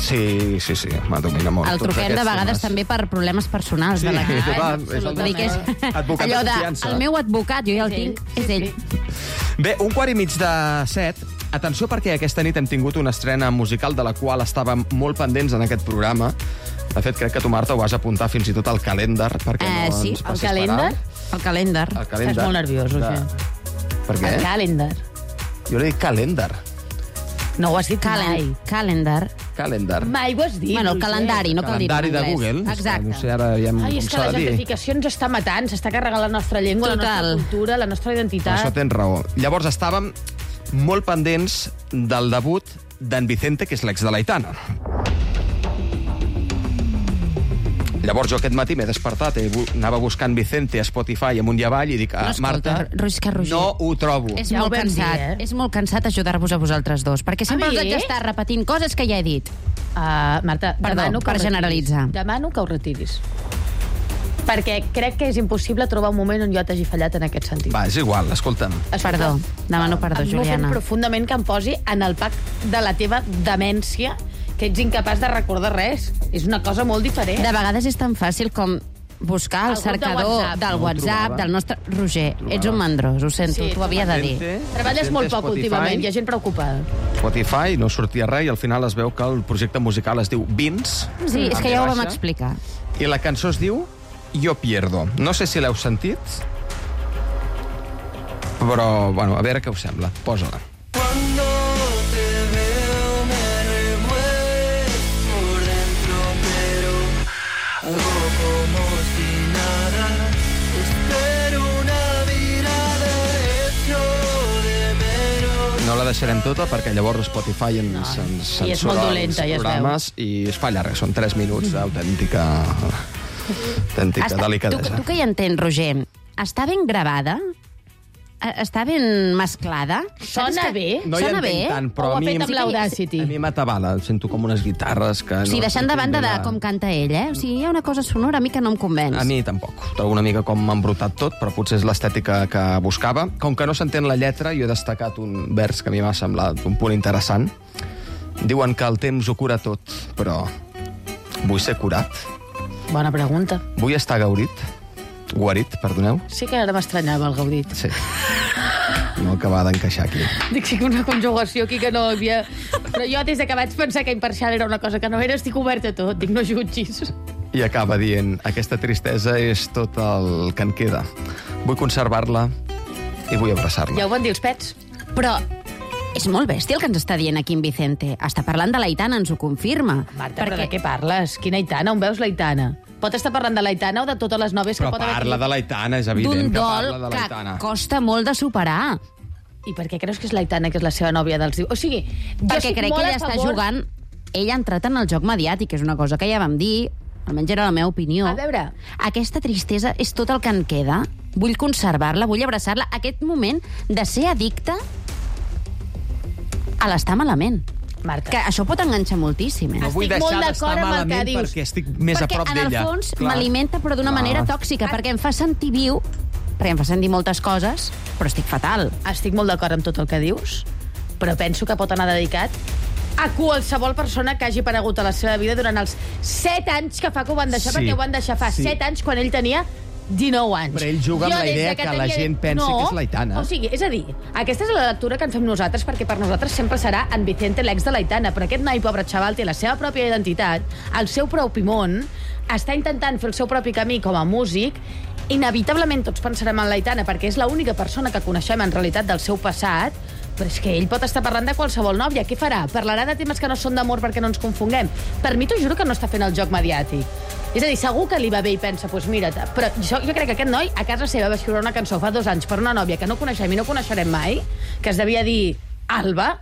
Speaker 17: Sí, sí, sí, m'adomina molt.
Speaker 18: El
Speaker 17: tots
Speaker 18: truquem de
Speaker 17: aquests
Speaker 18: vegades
Speaker 17: temes.
Speaker 18: també per problemes personals.
Speaker 17: Sí,
Speaker 18: de la
Speaker 17: total,
Speaker 18: casa.
Speaker 17: és el
Speaker 18: Vull dir que és
Speaker 17: advocat de
Speaker 18: allò de,
Speaker 17: confiança.
Speaker 18: el meu advocat, jo ja el
Speaker 16: És ell.
Speaker 18: tinc, és ell.
Speaker 17: Bé, un quart i mig de set. Atenció, perquè aquesta nit hem tingut una estrena musical de la qual estàvem molt pendents en aquest programa. De fet, crec que tu, Marta, ho vas apuntar fins i tot al calendar, perquè
Speaker 18: Eh,
Speaker 17: no
Speaker 18: sí,
Speaker 17: ens
Speaker 18: el
Speaker 17: passis
Speaker 16: calendar?
Speaker 17: per
Speaker 18: El calendar.
Speaker 17: alt. El
Speaker 16: Estàs
Speaker 17: calendar.
Speaker 16: molt nerviós,
Speaker 17: de...
Speaker 16: Roger.
Speaker 17: Per què?
Speaker 16: El calendar.
Speaker 17: Jo l'he dit calendar.
Speaker 16: No ho has dit
Speaker 18: Calen
Speaker 16: mai.
Speaker 18: calendar.
Speaker 17: Calendar.
Speaker 16: Mai ho has dit.
Speaker 18: Bueno, el
Speaker 16: Roger.
Speaker 18: calendari, no cal dir-ho en
Speaker 17: Calendari de
Speaker 18: anglès.
Speaker 17: Google.
Speaker 18: Exacte.
Speaker 17: No sé, ara ja em,
Speaker 16: Ai,
Speaker 17: com
Speaker 16: és que
Speaker 17: s'ha
Speaker 16: la
Speaker 17: de dir.
Speaker 16: gentrificació ens està matant, s'està carregant la nostra llengua,
Speaker 18: Total.
Speaker 16: la nostra cultura, la nostra identitat.
Speaker 17: Això tens raó. Llavors estàvem molt pendents del debut d'en Vicente, que és l'ex de l'Aitana. Llavors jo aquest matí m'he despertat i bu- anava buscant Vicente a Spotify amunt i avall i dic, ah,
Speaker 18: No, escolta,
Speaker 17: Marta,
Speaker 18: Roger, que Roger.
Speaker 17: no ho trobo.
Speaker 18: És
Speaker 16: Ja ho
Speaker 18: molt
Speaker 16: vam
Speaker 18: cansat.
Speaker 16: dir, eh?
Speaker 18: És molt cansat ajudar-vos a vosaltres dos, perquè sempre
Speaker 16: A
Speaker 18: us
Speaker 16: mi?
Speaker 18: haig d'estar repetint coses que ja he dit.
Speaker 16: Uh, Marta,
Speaker 18: Perdó,
Speaker 16: demano que
Speaker 18: per
Speaker 16: ho retiris.
Speaker 18: generalitzar.
Speaker 16: Demano que ho retiris. Perquè crec que és impossible trobar un moment on jo t'hagi fallat en aquest sentit.
Speaker 17: Va, és igual, escolta'm.
Speaker 18: Perdó, demano perdó,
Speaker 16: Em m'ofèn
Speaker 18: Juliana.
Speaker 16: profundament que em posi en el pack de la teva demència que ets incapaç de recordar res. És una cosa molt diferent.
Speaker 18: De vegades és tan fàcil com buscar el
Speaker 16: El grup de
Speaker 18: cercador
Speaker 16: WhatsApp.
Speaker 18: del
Speaker 17: No ho
Speaker 18: WhatsApp,
Speaker 17: trobava.
Speaker 18: del nostre... Roger,
Speaker 17: trobava.
Speaker 18: ets un mandrós, ho sento,
Speaker 16: Sí,
Speaker 18: t'ho havia de dir.
Speaker 17: Vicente,
Speaker 16: Treballes molt poc
Speaker 17: Spotify,
Speaker 16: últimament, hi ha gent preocupada.
Speaker 17: Spotify, no sortia res i al final es veu que el projecte musical es diu Vins.
Speaker 18: Sí, és
Speaker 17: amb
Speaker 18: que
Speaker 17: B
Speaker 18: ja ho vam
Speaker 17: baixa,
Speaker 18: explicar.
Speaker 17: I la cançó es diu Yo Pierdo. No sé si l'heu sentit, però, bueno, a veure què us sembla. Posa-la.
Speaker 20: Cuando te veo me remueves por dentro, pero
Speaker 17: la deixarem tota, perquè llavors Spotify ens, no, ens
Speaker 16: i és molt dolenta, ja es
Speaker 17: programes i es fa llarg. Són tres minuts d'autèntica autèntica delicadesa.
Speaker 18: Tu, tu que hi entens, Roger, està ben gravada? Està ben mesclada?
Speaker 16: Sona bé?
Speaker 17: No hi
Speaker 18: Sona
Speaker 17: entenc
Speaker 18: bé?
Speaker 17: tant, però a mi,
Speaker 16: amb l'Audacity.
Speaker 17: a mi m'atabala. Sento com unes guitarres que...
Speaker 18: O sigui,
Speaker 17: no,
Speaker 18: deixant de banda de com canta ell, eh? O sigui, hi ha una cosa sonora a mi que no em convenç.
Speaker 17: A mi tampoc. Trobo una mica com m'ha embrutat tot, però potser és l'estètica que buscava. Com que no s'entén la lletra, jo he destacat un vers que a mi m'ha semblat un punt interessant. Diuen que el temps ho cura tot, però vull ser curat.
Speaker 16: Bona pregunta.
Speaker 17: Vull estar gaurit. Guarit, perdoneu.
Speaker 16: Sí que ara m'estranyava el gaudit.
Speaker 17: Sí. No acaba d'encaixar aquí.
Speaker 16: Dic, sí que una conjugació aquí que no havia... Però jo, des que vaig pensar que imparcial era una cosa que no era, estic oberta a tot. Dic, no jutgis.
Speaker 17: I acaba dient, aquesta tristesa és tot el que en queda. Vull conservar-la i vull abraçar-la.
Speaker 16: Ja ho van dir els pets.
Speaker 18: Però és molt bèstia el que ens està dient aquí en Vicente. Està parlant de l'Aitana, ens ho confirma.
Speaker 16: Marta, perquè... però de què parles? Quina Aitana? On veus l'Aitana? Pot estar parlant de l'Aitana o de totes les noves
Speaker 17: però
Speaker 16: que pot haver...
Speaker 17: Però parla de l'Aitana, és evident que parla de l'Aitana.
Speaker 18: D'un dol que costa molt de superar.
Speaker 16: I per què creus que és l'Aitana, que és la seva nòvia dels... O sigui,
Speaker 18: perquè crec que ella està
Speaker 16: favor...
Speaker 18: jugant... Ella ha entrat en el joc mediàtic, que és una cosa que ja vam dir, almenys era la meva opinió.
Speaker 16: A veure...
Speaker 18: Aquesta tristesa és tot el que en queda. Vull conservar-la, vull abraçar-la. Aquest moment de ser addicte a l'estar malament.
Speaker 16: Marta.
Speaker 18: Que això pot enganxar moltíssim, eh?
Speaker 17: No vull deixar d'estar malament perquè estic més a prop d'ella.
Speaker 18: Perquè en el fons m'alimenta, però d'una manera tòxica, perquè em fa sentir viu, perquè em fa sentir moltes coses, però estic fatal.
Speaker 16: Estic molt d'acord amb tot el que dius, però penso que pot anar dedicat a qualsevol persona que hagi aparegut a la seva vida durant els set anys que fa que ho van deixar,
Speaker 17: Sí.
Speaker 16: perquè ho van deixar fa
Speaker 17: Sí.
Speaker 16: set anys quan ell tenia dinou anys.
Speaker 17: Però ell juga amb
Speaker 16: Jo,
Speaker 17: la
Speaker 16: des
Speaker 17: idea
Speaker 16: de
Speaker 17: que
Speaker 16: tenia-
Speaker 17: la gent pensi
Speaker 16: no,
Speaker 17: que és l'Aitana.
Speaker 16: O sigui, és a dir, aquesta és la lectura que en fem nosaltres, perquè per nosaltres sempre serà en Vicente l'ex de l'Aitana, però aquest noi, pobre xaval, té la seva pròpia identitat, el seu propi món, està intentant fer el seu propi camí com a músic. Inevitablement tots pensarem en l'Aitana, perquè és l'única persona que coneixem en realitat del seu passat, però és que ell pot estar parlant de qualsevol nòvia. Què farà? Parlarà de temes que no són d'amor perquè no ens confonguem? Per mi t'ho juro que no està fent el joc mediàtic. És a dir, segur que li va bé i pensa, doncs pues mira't. Però jo, jo crec que aquest noi a casa seva va escriure una cançó fa dos anys per una nòvia que no coneixem i no coneixerem mai, que es devia dir Alba,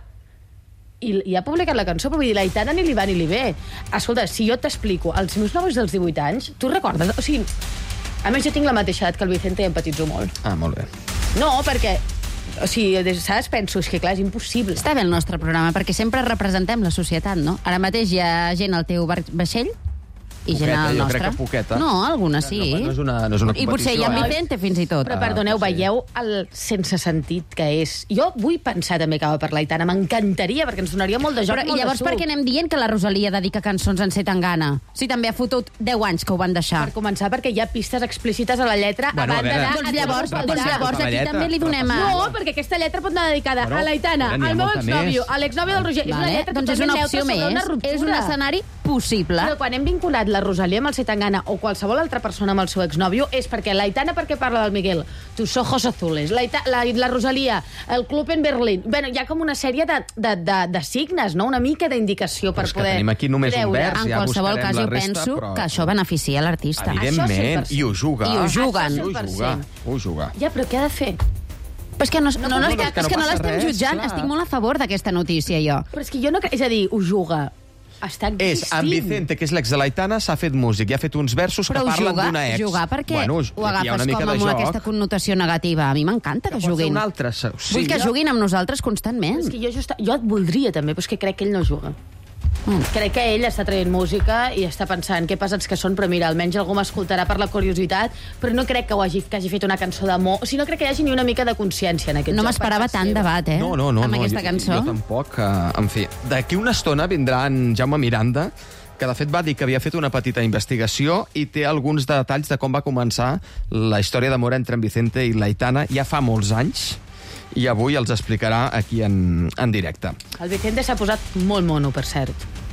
Speaker 16: i, i ha publicat la cançó, però vull dir, l'Aitana ni li va ni li ve. Escolta, si jo t'explico, els meus nòvios dels divuit anys, tu recordes? O sigui, a més jo tinc la mateixa edat que el Vicente i empatitzo molt.
Speaker 17: Ah, molt bé.
Speaker 16: No, perquè... O sigui, saps? Penso, és que clar, és impossible.
Speaker 18: Està bé el nostre programa, perquè sempre representem la societat, no? Ara mateix hi ha gent al teu bar- vaixell i gent
Speaker 17: Poqueta,
Speaker 18: al
Speaker 17: jo
Speaker 18: nostre.
Speaker 17: crec que poqueta.
Speaker 18: No, alguna sí.
Speaker 17: No, no és una, no és una
Speaker 18: I potser hi ha
Speaker 17: competició, eh?
Speaker 18: Vicente, fins i tot.
Speaker 16: Però perdoneu, veieu el sense sentit que és. Jo vull pensar també que va per l'Aitana, m'encantaria, perquè ens donaria molt de joc.
Speaker 18: Però,
Speaker 16: molt
Speaker 18: I llavors
Speaker 16: de suc.
Speaker 18: per què anem dient que la Rosalia dedica cançons en ser tan gana? Si també ha fotut deu anys que ho van deixar.
Speaker 16: Per començar, perquè hi ha pistes explícites a la lletra
Speaker 17: Bueno,
Speaker 16: a
Speaker 17: a
Speaker 16: banda
Speaker 17: veure,
Speaker 16: de...
Speaker 18: Doncs llavors,
Speaker 17: repassa-
Speaker 18: doncs llavors
Speaker 17: repassa la
Speaker 18: aquí
Speaker 17: lletra,
Speaker 18: també li donem a...
Speaker 16: No, perquè aquesta lletra pot anar dedicada
Speaker 17: Però,
Speaker 16: a l'Aitana,
Speaker 17: a veure, n'hi ha
Speaker 16: al meu
Speaker 17: molta
Speaker 16: exnòvio,
Speaker 17: més.
Speaker 16: a l'exnòvio del Roger. És una
Speaker 18: Vale,
Speaker 16: lletra
Speaker 18: doncs és
Speaker 16: totalment
Speaker 18: una
Speaker 16: neutra
Speaker 18: opció
Speaker 16: sobre una
Speaker 18: més.
Speaker 16: ruptura.
Speaker 18: És un escenari possible.
Speaker 16: Però quan hem vinculat la Rosalia amb el Setangana o qualsevol altra persona amb el seu exnòvio és perquè l'Aitana perquè parla del Miguel, tus ojos azules, la, la, la Rosalia, el club en Berlín... Bueno, hi ha com una sèrie de, de, de, de signes, no? Una mica d'indicació per
Speaker 17: Però és que
Speaker 16: poder
Speaker 17: tenim aquí només un
Speaker 16: treure.
Speaker 17: vers,
Speaker 18: En
Speaker 17: ja
Speaker 18: qualsevol
Speaker 17: buscarem
Speaker 18: cas,
Speaker 17: la
Speaker 18: jo
Speaker 17: resta,
Speaker 18: penso
Speaker 17: però-
Speaker 18: que això beneficia l'artista.
Speaker 17: Evidentment, i ho juga.
Speaker 18: I ho juguen.
Speaker 17: I ho juga. Ho juga.
Speaker 16: Ja, però què ha de fer?
Speaker 18: Però és que no, no, no,
Speaker 17: no,
Speaker 18: estem,
Speaker 17: és que no
Speaker 18: és que no
Speaker 17: passa
Speaker 18: l'estem
Speaker 17: res,
Speaker 18: jutjant.
Speaker 17: clar.
Speaker 18: Estic molt a favor d'aquesta notícia, jo.
Speaker 16: Però és que jo no... cre- És a dir, ho juga. Està
Speaker 17: És
Speaker 16: existint.
Speaker 17: en Vicente, que és l'ex de l'Aitana, s'ha fet músic i ha fet uns versos
Speaker 18: Però
Speaker 17: que
Speaker 18: ho
Speaker 17: parlen
Speaker 18: jugar,
Speaker 17: d'una ex.
Speaker 18: jugar perquè
Speaker 17: bueno,
Speaker 18: ho
Speaker 17: hi ha
Speaker 18: agafes
Speaker 17: una mica
Speaker 18: com
Speaker 17: de
Speaker 18: amb
Speaker 17: joc.
Speaker 18: aquesta connotació negativa. A mi m'encanta que,
Speaker 17: Que pot ser
Speaker 18: juguin.
Speaker 17: un altre, sí.
Speaker 18: Vull que juguin amb nosaltres constantment.
Speaker 16: És que jo, just, jo et voldria també, però és que crec que ell no juga. Mm. Crec que ell està traient música i està pensant que pesats que són, però mira, almenys algú m'escoltarà per la curiositat, però no crec que, ho hagi, que hagi fet una cançó d'amor. O sigui, no crec que hi hagi ni una mica de consciència en aquest
Speaker 18: No
Speaker 16: joc.
Speaker 18: m'esperava tant debat, eh?
Speaker 17: No, no, no.
Speaker 18: Amb
Speaker 17: no,
Speaker 18: aquesta
Speaker 17: jo,
Speaker 18: cançó.
Speaker 17: Jo tampoc. Uh, en fi, d'aquí una estona vindrà en Jaume Miranda, que de fet va dir que havia fet una petita investigació i té alguns detalls de com va començar la història d'amor entre en Vicente i l'Aitana ja fa molts anys, i avui els explicarà aquí en, en directe.
Speaker 16: El Vicente s'ha posat molt mono, per cert.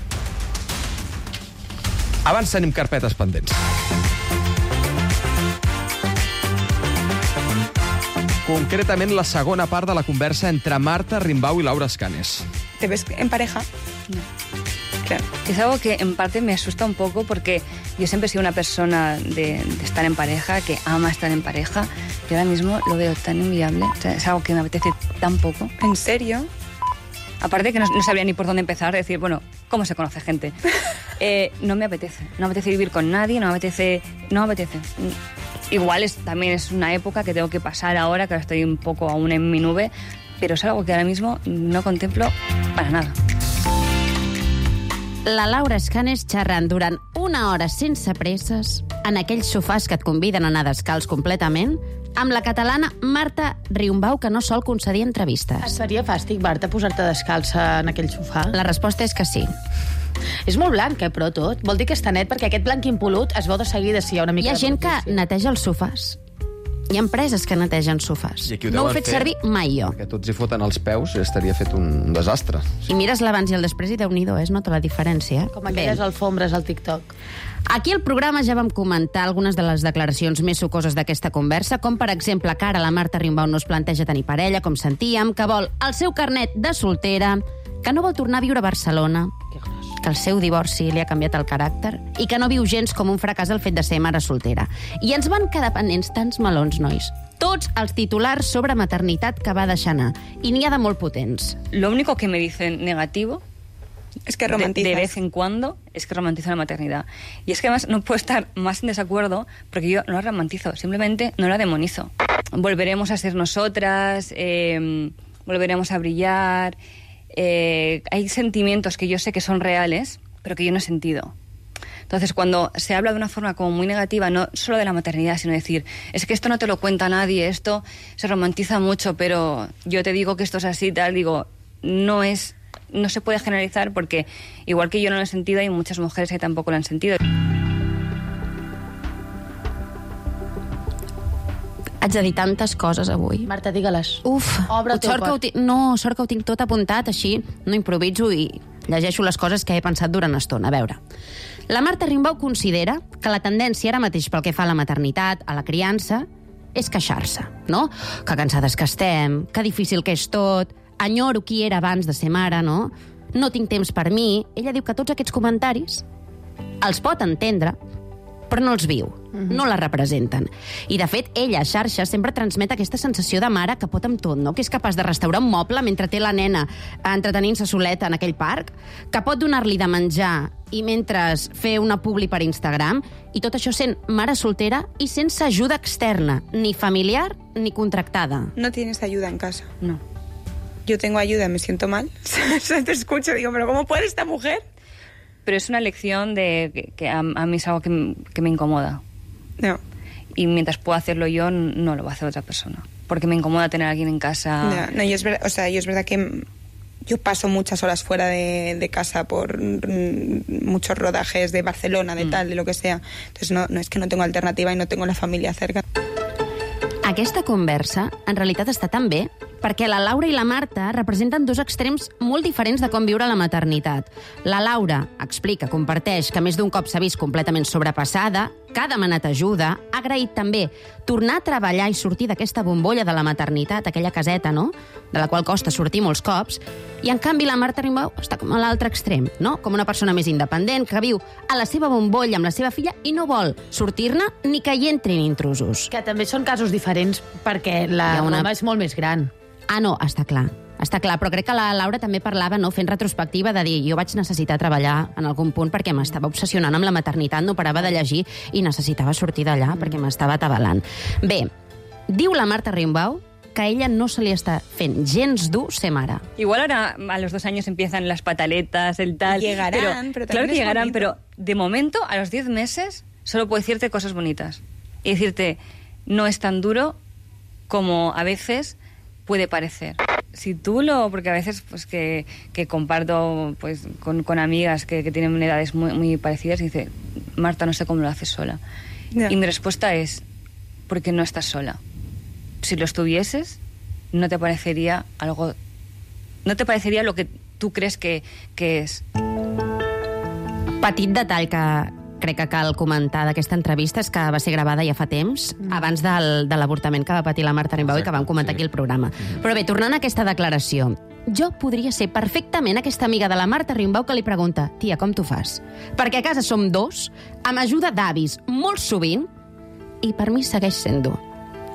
Speaker 17: Abans tenim carpetes pendents. Concretament, la segona part de la conversa entre Marta Rimbau i Laura Escanes.
Speaker 4: ¿Te ves en pareja? No. Claro. Es algo que en parte me asusta un poco porque yo siempre he sido una persona de, de estar en pareja, que ama estar en pareja, y ahora mismo lo veo tan inviable. O sea, es algo que me apetece tan poco. ¿En serio? aparte que no, no sabría ni por dónde empezar, de decir, bueno, ¿cómo se conoce gente? Eh, no me apetece, no me apetece vivir con nadie, no me apetece, no me apetece. Igual es, también es una época que tengo que pasar ahora, que ahora estoy un poco aún en mi nube, pero es algo que ahora mismo no contemplo para nada.
Speaker 18: La Laura Escanes xerrant durant una hora sense presses en aquells sofàs que et conviden a anar descalç completament amb la catalana Marta Riumbau, que no sol concedir entrevistes.
Speaker 16: Et seria fàstic, Marta, posar-te descalça en aquell sofà?
Speaker 18: La resposta és que sí.
Speaker 16: És molt blanc, eh, però tot. Vol dir que està net, perquè aquest blanc impolut es veu de seguida si hi ha una mica
Speaker 18: Hi ha
Speaker 16: de
Speaker 18: gent que
Speaker 16: producció.
Speaker 18: neteja els sofàs. Hi ha empreses que netegen sofàs. No ho he fet servir mai jo.
Speaker 17: Que tots hi foten els peus estaria fet un desastre.
Speaker 18: I mires l'abans i el després i Déu-n'hi-do, es nota la diferència.
Speaker 16: Com aquelles alfombres al TikTok.
Speaker 18: Aquí al programa ja vam comentar algunes de les declaracions més sucoses d'aquesta conversa, com per exemple que ara la Marta Riumbau no es planteja tenir parella, com sentíem, que vol el seu carnet de soltera, que no vol tornar a viure a Barcelona, que el seu divorci li ha canviat el caràcter i que no viu gens com un fracàs el fet de ser mare soltera. I ens van quedar pendents tants melons, nois. Tots els titulars sobre maternitat que va deixar anar. I n'hi ha de molt potents.
Speaker 4: Lo único que me dicen negativo
Speaker 5: es que
Speaker 4: romantizas. De, de vez en cuando es que romantizo la maternidad. Y es que además no puedo estar más en desacuerdo porque yo no la romantizo, simplemente no la demonizo. Volveremos a ser nosotras, eh, volveremos a brillar. Eh, hay sentimientos que yo sé que son reales, pero que yo no he sentido. Entonces, cuando se habla de una forma como muy negativa, no solo de la maternidad, sino decir, es que esto no te lo cuenta nadie, esto se romantiza mucho, pero yo te digo que esto es así, tal, digo, no es, no se puede generalizar porque igual que yo no lo he sentido, hay muchas mujeres que tampoco lo han sentido.
Speaker 18: Haig de dir tantes coses avui.
Speaker 16: Marta, digue-les.
Speaker 18: Uf,
Speaker 16: Obre el teu
Speaker 18: sort que ho
Speaker 16: pot.
Speaker 18: tinc, no, sort que ho tinc tot apuntat, així no improviso i llegeixo les coses que he pensat durant estona. A veure, la Marta Riumbau considera que la tendència ara mateix pel que fa a la maternitat, a la criança, és queixar-se, no? Que cansades que estem, que difícil que és tot, enyoro qui era abans de ser mare, no? No tinc temps per mi. Ella diu que tots aquests comentaris els pot entendre, però no els viu, no la representen. I, de fet, ella a xarxes sempre transmet aquesta sensació de mare que pot amb tot, no? Que és capaç de restaurar un moble mentre té la nena entretenint-se soleta en aquell parc, que pot donar-li de menjar i mentre fer una publi per Instagram, i tot això sent mare soltera i sense ajuda externa, ni familiar ni contractada.
Speaker 5: No tienes ayuda en casa.
Speaker 4: No.
Speaker 5: Yo tengo ayuda, me siento mal. Te escucho, digo, pero ¿cómo puede esta mujer?
Speaker 4: Pero es una lección de que, que a, a mí es algo que, que me incomoda.
Speaker 5: No.
Speaker 4: Y mientras pueda hacerlo yo, no lo va a hacer otra persona. Porque me incomoda tener a alguien en casa.
Speaker 5: No, no yo, es verdad, o sea, yo es verdad que yo paso muchas horas fuera de, de casa por mm, muchos rodajes de Barcelona, de mm. tal, de lo que sea. Entonces no, no es que no tengo alternativa y no tengo la familia cerca.
Speaker 18: Aquesta conversa, en realitat, està tan bé perquè la Laura i la Marta representen dos extrems molt diferents de com viure la maternitat. La Laura explica, comparteix que més d'un cop s'ha vist completament sobrepassada, que ha demanat ajuda, ha agraït també tornar a treballar i sortir d'aquesta bombolla de la maternitat, aquella caseta, no?, de la qual costa sortir molts cops, i en canvi la Marta Riumbau està com a l'altre extrem, no?, com una persona més independent, que viu a la seva bombolla amb la seva filla i no vol sortir-ne ni que hi entrin intrusos.
Speaker 16: Que també són casos diferents perquè la una... Roma és molt més gran.
Speaker 18: Ah, no, està clar. Està clar, però crec que la Laura també parlava, no, fent retrospectiva, de dir jo vaig necessitar treballar en algun punt perquè m'estava obsessionant amb la maternitat, no parava de llegir i necessitava sortir d'allà mm. perquè m'estava atabalant. Bé, diu la Marta Riumbau que a ella no se li està fent gens dur ser mare.
Speaker 4: Igual ahora a los dos años empiezan las pataletas, el tal...
Speaker 5: Llegarán, pero, pero
Speaker 4: claro que llegarán,
Speaker 5: bonito.
Speaker 4: Pero de momento, a los diez meses, solo puedo decirte cosas bonitas. Y decirte, no es tan duro como a veces puede parecer. Si tú lo... Porque a veces pues que, que comparto pues con, con amigas que, que tienen edades muy, muy parecidas y dice, Marta, no sé cómo lo haces sola. Yeah. Y mi respuesta es, porque no estás sola. Si lo estuvieses, no te parecería algo... No te parecería lo que tú crees que, que es.
Speaker 18: Petit detall que crec que cal comentar d'aquesta entrevista és que va ser gravada ja fa temps, mm. abans del, de l'avortament que va patir la Marta Riumbau i que vam comentar sí. aquí al programa. Mm. Però bé, tornant a aquesta declaració, jo podria ser perfectament aquesta amiga de la Marta Riumbau que li pregunta, tia, com t'ho fas? Perquè a casa som dos, amb ajuda d'avis molt sovint, i per mi segueix sent dur.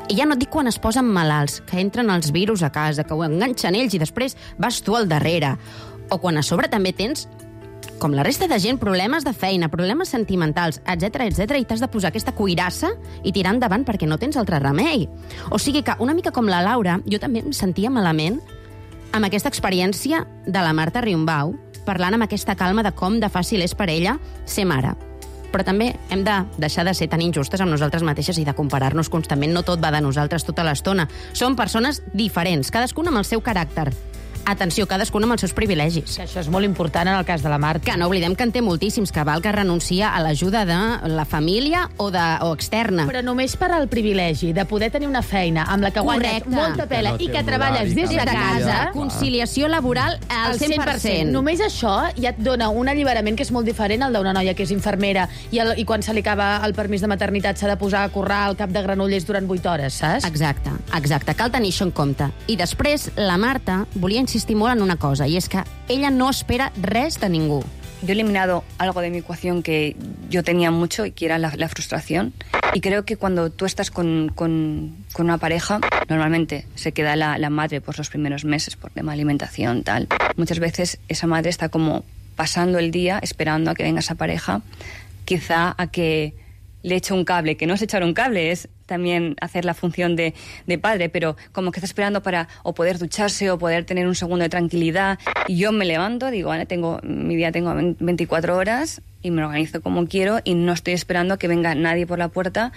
Speaker 18: I ja no et dic quan es posen malalts, que entren els virus a casa, que ho enganxen ells i després vas tu al darrere. O quan a sobre també tens, com la resta de gent, problemes de feina, problemes sentimentals, etcètera, etcètera, i t'has de posar aquesta cuirassa i tirar endavant perquè no tens altre remei. O sigui que, una mica com la Laura, jo també em sentia malament amb aquesta experiència de la Marta Riumbau, parlant amb aquesta calma de com de fàcil és per ella ser mare. Però també hem de deixar de ser tan injustes amb nosaltres mateixes i de comparar-nos constantment. No tot va de nosaltres tota l'estona. Som persones diferents, cadascuna amb el seu caràcter. Atenció, cadascuna amb els seus privilegis.
Speaker 16: Que això és molt important en el cas de la Marta.
Speaker 18: Que no oblidem que en té moltíssims, que val que renuncia a l'ajuda de la família o, de, o externa.
Speaker 16: Però només per al privilegi de poder tenir una feina amb la que guanyes molta pela
Speaker 18: que no
Speaker 16: i que treballes des de casa.
Speaker 18: Conciliació laboral al cent per cent.
Speaker 16: Només això ja et dona un alliberament que és molt diferent al d'una noia que és infermera i, el, i quan se li acaba el permís de maternitat s'ha de posar a currar al cap de Granollers durant vuit hores, saps?
Speaker 18: Exacte, exacte. Cal tenir això en compte. I després, la Marta volia insistir molt en una cosa, y es que ella no espera res de ningú.
Speaker 4: Yo he eliminado algo de mi ecuación que yo tenía mucho y que era la, la frustración. Y creo que cuando tú estás con, con, con una pareja, normalmente se queda la, la madre por los primeros meses por tema de alimentación, tal. Muchas veces esa madre está como pasando el día esperando a que venga esa pareja, quizá a que le eche un cable, que no es echar un cable, es también hacer la función de, de padre, pero como que está esperando para o poder ducharse o poder tener un segundo de tranquilidad. Y yo me levanto, digo, vale, tengo, mi día tengo veinticuatro horas y me organizo como quiero y no estoy esperando a que venga nadie por la puerta.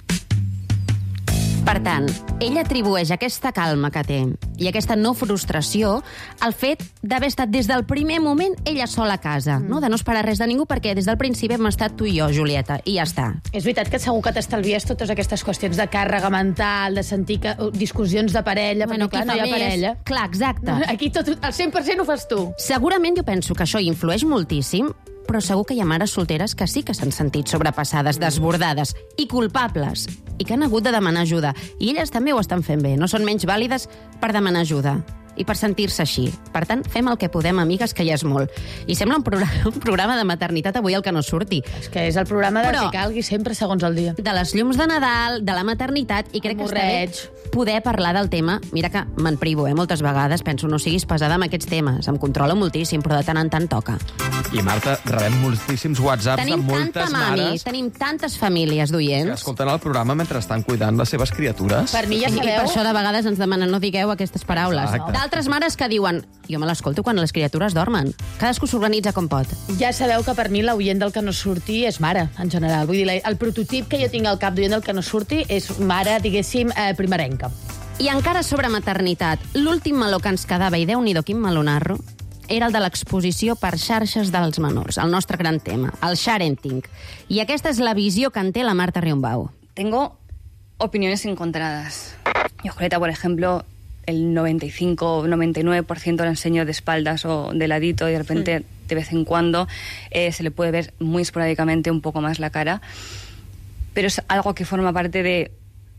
Speaker 18: Per tant, ella atribueix aquesta calma que té i aquesta no frustració al fet d'haver estat des del primer moment ella sola a casa, mm. no? De no esperar res de ningú, perquè des del principi hem estat tu i jo, Julieta, i ja està.
Speaker 16: És veritat que segur que t'estalvies totes aquestes qüestions de càrrega mental, de sentir que, discussions de parella,
Speaker 18: bueno,
Speaker 16: perquè clar, no hi ha més parella.
Speaker 18: Clar, exacte.
Speaker 16: Aquí tot, el cent per cent ho fas tu.
Speaker 18: Segurament jo penso que això influeix moltíssim, però segur que hi ha mares solteres que sí que s'han sentit sobrepassades, desbordades i culpables, i que han hagut de demanar ajuda. I elles també ho estan fent bé, no són menys vàlides per demanar ajuda i per sentir-se així. Per tant, fem el que podem, amigues, que ja és molt. I sembla un programa, un programa de maternitat avui el que no surti.
Speaker 16: És que és el programa de Però, que calgui sempre segons el dia.
Speaker 18: De les llums de Nadal, de la maternitat, i crec que està bé poder parlar del tema. Mira que me'n privo, eh, moltes vegades. Penso, no siguis pesada amb aquests temes. Em controla moltíssim, però de tant en tant toca.
Speaker 17: I, Marta, rebem moltíssims whatsapps
Speaker 18: tenim
Speaker 17: de moltes
Speaker 18: tanta mami,
Speaker 17: mares...
Speaker 18: Tenim tantes famílies d'oients
Speaker 17: que escolten el programa mentre estan cuidant les seves criatures.
Speaker 16: Per mi ja sabeu...
Speaker 18: I per això de vegades ens demanen no digueu aquestes paraules.
Speaker 17: Exacte.
Speaker 18: D'altres mares que diuen jo me l'escolto quan les criatures dormen. Cadascú s'organitza com pot.
Speaker 16: Ja sabeu que per mi l'oient del que no surti és mare, en general. Vull dir, el prototip que jo tinc al cap d'oient del que no surti és mare, diguéssim, eh, primerenca.
Speaker 18: I encara sobre maternitat, l'últim meló que ens quedava, i Déu-n'hi-do quin melonarro, era el de l'exposició per xarxes dels menors, el nostre gran tema, el sharenting. I aquesta és la visió que en té la Marta Riumbau.
Speaker 4: Tengo opiniones encontradas. Yo, Julieta, por ejemplo, el noventa y cinco, noventa y nueve por ciento la enseño de espaldas o de ladito y de repente, mm. de vez en cuando, eh, se le puede ver muy esporádicamente un poco más la cara. Pero es algo que forma parte de,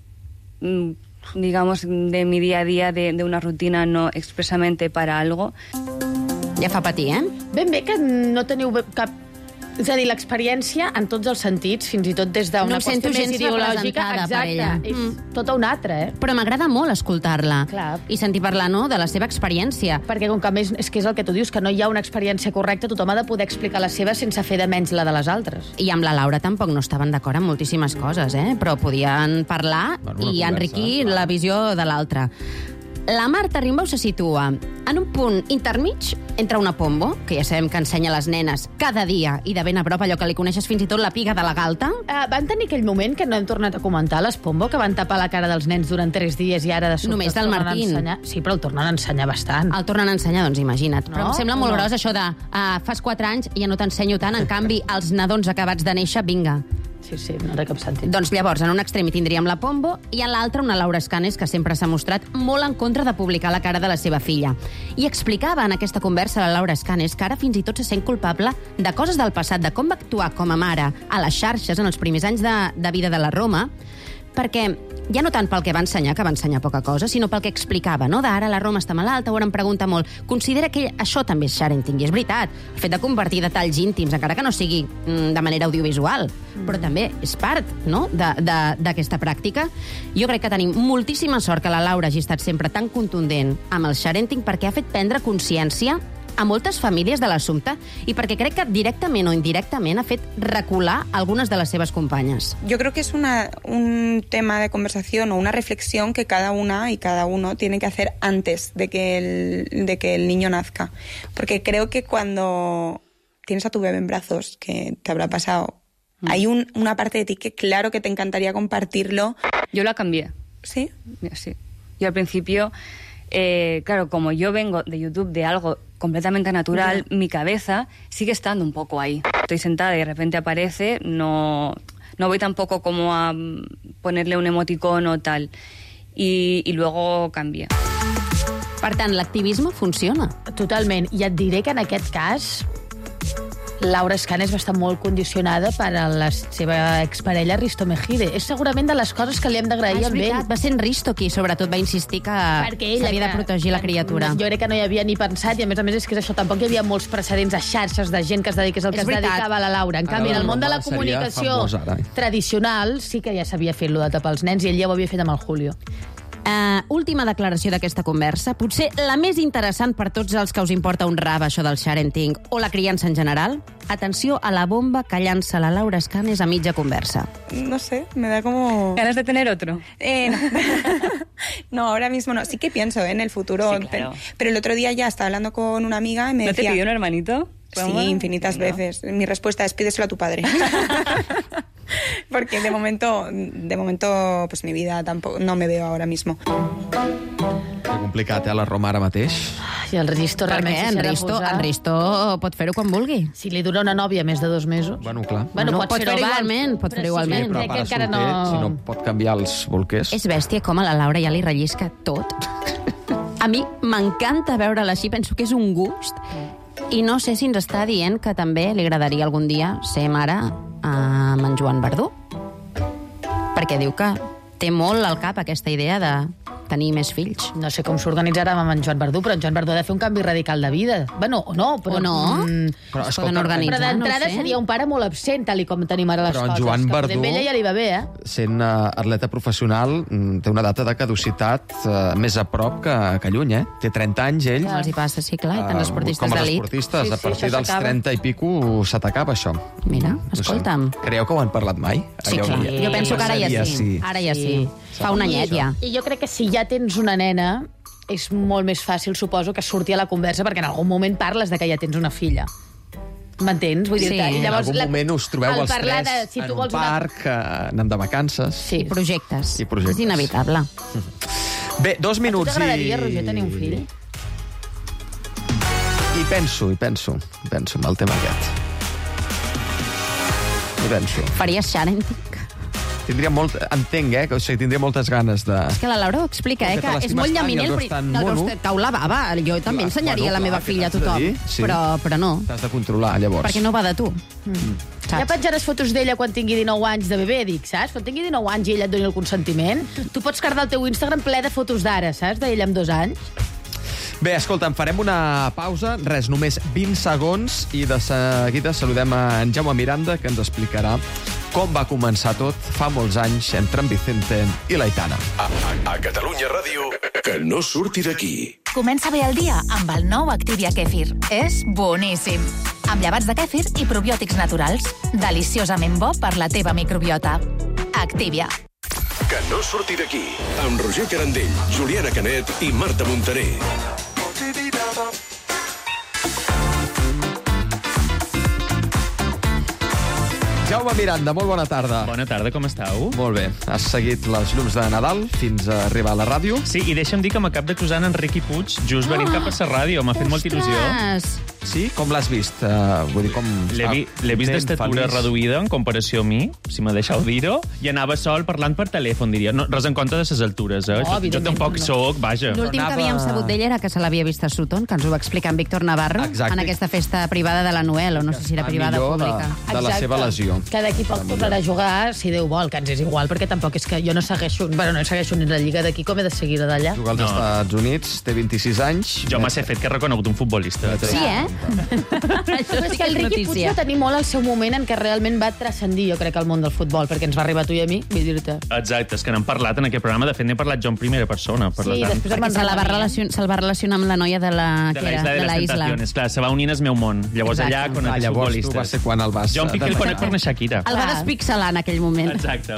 Speaker 4: digamos, de mi día a día, de, de una rutina, no expresamente para algo.
Speaker 18: Ja fa patir, eh?
Speaker 16: Ben bé que no teniu cap... És a dir, l'experiència en tots els sentits, fins i tot des d'una
Speaker 18: no
Speaker 16: qüestió més ideològica. Exacte, és
Speaker 18: mm.
Speaker 16: tota una altra, eh?
Speaker 18: Però m'agrada molt escoltar-la i sentir parlar, no?, de la seva experiència.
Speaker 16: Perquè com que a més és que és el que tu dius, que no hi ha una experiència correcta, tothom ha de poder explicar la seva sense fer de menys la de les altres.
Speaker 18: I amb la Laura tampoc no estaven d'acord amb moltíssimes coses, eh? Però podien parlar bueno, i enriquir clar. La visió de l'altra. La Marta Riumbau se situa en un punt intermig entre una pombo, que ja sabem que ensenya a les nenes cada dia i de ben a prop allò que li coneixes fins i tot la piga de la galta.
Speaker 16: Uh, van tenir aquell moment que no hem tornat a comentar, les pombo, que van tapar la cara dels nens durant tres dies i ara de sobte...
Speaker 18: Només del Martín.
Speaker 16: Sí, però el tornen a ensenyar bastant.
Speaker 18: El tornen a ensenyar, doncs imagina't. No? Però em sembla molt
Speaker 16: no.
Speaker 18: gros això de uh, fas quatre anys i ja no t'ensenyo tant, en canvi els nadons acabats de néixer, vinga.
Speaker 16: Sí, sí, no té cap sentit.
Speaker 18: Doncs llavors, en un extrem hi tindríem la Pombo i en l'altre una Laura Escanes que sempre s'ha mostrat molt en contra de publicar la cara de la seva filla. I explicava en aquesta conversa la Laura Escanes que ara fins i tot se sent culpable de coses del passat, de com va actuar com a mare a les xarxes en els primers anys de, de vida de la Roma, perquè ja no tant pel que va ensenyar, que va ensenyar poca cosa, sinó pel que explicava, no? D'ara la Roma està malalta, o ara em pregunta molt. Considera que això també és sharenting, i és veritat. El fet de compartir detalls íntims, encara que no sigui mm, de manera audiovisual, mm. però també és part, no?, d'aquesta pràctica. Jo crec que tenim moltíssima sort que la Laura hagi estat sempre tan contundent amb el sharenting, perquè ha fet prendre consciència a moltes famílies de l'assumpte i perquè crec que directament o indirectament ha fet recular algunes de les seves companyes.
Speaker 5: Yo creo que es una, un tema de conversación o una reflexión que cada una y cada uno tiene que hacer antes de que el, de que el niño nazca. Porque creo que cuando tienes a tu bebé en brazos, que te habrá pasado, mm. hay un, una parte de ti que claro que te encantaría compartirlo.
Speaker 4: Yo la cambié.
Speaker 5: ¿Sí?
Speaker 4: Sí. Yo al principio... Eh, claro, como yo vengo de YouTube de algo completamente natural, yeah. mi cabeza sigue estando un poco ahí. Estoy sentada y de repente aparece, no, no voy tampoco como a ponerle un emoticón o tal. Y, y luego cambia.
Speaker 18: Per tant, l'activisme funciona.
Speaker 16: Totalment. I et diré que en aquest cas Laura Escanes va estar molt condicionada per a la seva exparella Risto Mejide. És segurament de les coses que li hem d'agrair
Speaker 18: ah,
Speaker 16: amb ell.
Speaker 18: Va ser en Risto qui, sobretot, va insistir que s'havia de protegir la criatura.
Speaker 16: Jo crec que no hi havia ni pensat, i a més a més és que és això, tampoc hi havia molts precedents a xarxes de gent que es dediqués al que es dedicava a la Laura. En canvi, en el món de la comunicació tradicional sí que ja s'havia fet lo de tapar els nens, i ell ja ho havia fet amb el Julio.
Speaker 18: Uh, última declaració d'aquesta conversa, potser la més interessant per tots els que us importa un rave, això del sharenting, o la criança en general. Atenció a la bomba que llança la Laura Escanes a mitja conversa.
Speaker 5: No sé, me da como...
Speaker 4: ¿Ganas de tener otro?
Speaker 5: Eh, no. No, ahora mismo no. Sí que pienso ¿eh? en el futuro.
Speaker 4: Sí, claro.
Speaker 5: pero, pero el otro día ya estaba hablando con una amiga y me
Speaker 4: ¿No
Speaker 5: decía...
Speaker 4: te pidió un hermanito?
Speaker 5: Sí, infinitas no. veces. Mi respuesta es pídeselo a tu padre. Porque de momento, de momento, pues mi vida tampoco, no me veo ahora mismo.
Speaker 17: Que complicat, eh, la Roma ara mateix.
Speaker 16: I el Risto
Speaker 18: per
Speaker 16: realment
Speaker 18: què? En Risto, en Risto pot fer-ho quan vulgui.
Speaker 16: Si li dura una nòvia més de dos mesos.
Speaker 17: Bueno, clar.
Speaker 18: Bueno, no, pot, pot fer-ho igualment, pot fer-ho igualment.
Speaker 17: Sí, però pare solter, no... si no pot canviar els bolquers...
Speaker 18: És bèstia com a la Laura ja li rellisca tot. A mi m'encanta veure-la així, penso que és un gust. I no sé si ens està dient que també li agradaria algun dia ser mare amb en Joan Verdú. Perquè diu que té molt al cap aquesta idea de tenir més fills.
Speaker 16: No sé com s'organitzarà amb en Joan Verdú, però en Joan Verdú ha de fer un canvi radical de vida. Bueno, o no. Però,
Speaker 18: o no.
Speaker 16: Mm,
Speaker 18: però es poden organitzar,
Speaker 16: però d'entrada no sé. Seria un pare molt absent, tal i com tenim ara les
Speaker 17: però
Speaker 16: coses.
Speaker 17: Però en Joan Verdú,
Speaker 16: que ella ja li va bé, eh?
Speaker 17: sent uh, atleta professional, té una data de caducitat uh, més a prop que, que lluny, eh? Té trenta anys, ell.
Speaker 18: Ja els hi passa, sí, clar, i tant esportistes
Speaker 17: uh,
Speaker 18: d'elit.
Speaker 17: Com a esportistes,
Speaker 16: sí,
Speaker 17: a partir
Speaker 16: sí,
Speaker 17: dels trenta i pico s'atacava això.
Speaker 18: Mira, escolta'm.
Speaker 17: No sé. Creieu que ho han parlat mai?
Speaker 18: Sí, clar.
Speaker 17: Ja,
Speaker 18: jo penso que ara ja sí. sí. Ara ja sí. sí. Fa un anyet ja.
Speaker 16: I jo crec que si ja tens una nena, és molt més fàcil, suposo, que surti a la conversa, perquè en algun moment parles de que ja tens una filla. M'entens? Vull
Speaker 18: sí.
Speaker 16: dir-te.
Speaker 17: I llavors, en algun moment us trobeu els tres de, si en un parc, una... anem de vacances.
Speaker 18: Sí, projectes.
Speaker 17: I projectes.
Speaker 18: És inevitable.
Speaker 17: Bé, dos minuts i...
Speaker 16: A tu t'agradaria, Roger, tenir un fill?
Speaker 17: I penso, i penso, penso en el tema aquest. I penso.
Speaker 18: Faries sharenting?
Speaker 17: Tindria molt... Entenc, eh? Que, o sigui, tindria moltes ganes de...
Speaker 18: És que la Laura ho explica, eh? Que és molt llaminell. Cau la bava. Jo també ensenyaria la meva filla a tothom. Però, però no.
Speaker 17: T'has de controlar, llavors.
Speaker 18: Perquè no va de tu.
Speaker 16: Mm. Ja penjaràs fotos d'ella quan tingui dinou anys de bebè, dic, saps? Quan tingui dinou anys i ella et doni el consentiment, tu pots cardar el teu Instagram ple de fotos d'ara, saps? D'ella amb dos anys.
Speaker 17: Bé, escolta'm, farem una pausa, res, només vint segons, i de seguida saludem a en Jaume Miranda, que ens explicarà com va començar tot fa molts anys entre en Vicente i l'Aitana.
Speaker 1: A, a, a Catalunya Ràdio, que no surti d'aquí.
Speaker 6: Comença bé el dia amb el nou Activia Kefir. És boníssim. Amb llevats de kèfir i probiòtics naturals. Deliciosament bo per la teva microbiota. Activia.
Speaker 1: Que no surti d'aquí. Amb Roger Carandell, Juliana Canet i Marta Montaner.
Speaker 17: Jaume Miranda, molt bona tarda.
Speaker 7: Bona tarda, com estàu?
Speaker 17: Molt bé. Has seguit les llums de Nadal fins a arribar a la ràdio?
Speaker 7: Sí, i deixa'm dir que m'acab d'acusar en Enric i Puig just venint oh, cap a la ràdio. M'ha fet molta il·lusió.
Speaker 17: Sí? Com l'has vist? Uh, vull dir, com...
Speaker 7: L'he vi, l'he vist d'estatura reduïda en comparació a mi, si me deixeu dir-ho, i anava sol parlant per telèfon, diria. No, res en compte de ses altures, eh?
Speaker 16: No,
Speaker 7: jo, jo tampoc
Speaker 16: no.
Speaker 7: soc, vaja.
Speaker 18: L'últim
Speaker 7: anava...
Speaker 18: que havíem sabut d'ell era que se l'havia vist a Sutton, que ens ho va explicar en Víctor Navarro,
Speaker 17: Exacte.
Speaker 18: en aquesta festa privada de la Noel, o no sé si era privada o pública.
Speaker 17: De, de la seva lesió.
Speaker 16: Que d'aquí poc tornarà a jugar, si Déu vol, que ens és igual, perquè tampoc és que jo no segueixo, bueno, no segueixo ni la Lliga d'aquí, com he de seguir d'allà.
Speaker 17: Juga als no. Estats Units, té vint-i-sis anys.
Speaker 7: Jo m'ha fet que he reconegut un futbolista.
Speaker 18: Sí, eh?
Speaker 16: Però és que el Riqui Puig va tenir molt el seu moment en què realment va transcendir, jo crec, al món del futbol, perquè ens va arribar a tu i a mi, vull dir-te.
Speaker 7: Exacte, és que n'hem parlat en aquest programa, de fet n'he parlat jo en primera persona. Per
Speaker 16: Sí,
Speaker 7: tant.
Speaker 16: després
Speaker 18: Perquè se la va relacion, se'l va relacionar amb la noia de la...
Speaker 7: De
Speaker 18: que
Speaker 7: la
Speaker 18: era?
Speaker 7: isla de,
Speaker 18: de la
Speaker 7: les
Speaker 18: isla.
Speaker 7: tentaciones. Clar, se va unint al meu món. Llavors
Speaker 18: Exacte.
Speaker 7: allà conec
Speaker 17: Ah,
Speaker 7: els
Speaker 17: llavors
Speaker 7: futbolistes.
Speaker 17: tu va ser quan el vas...
Speaker 7: Jo en Piqué el conec per una Shakira.
Speaker 18: El va despixelar en aquell moment.
Speaker 7: Exacte.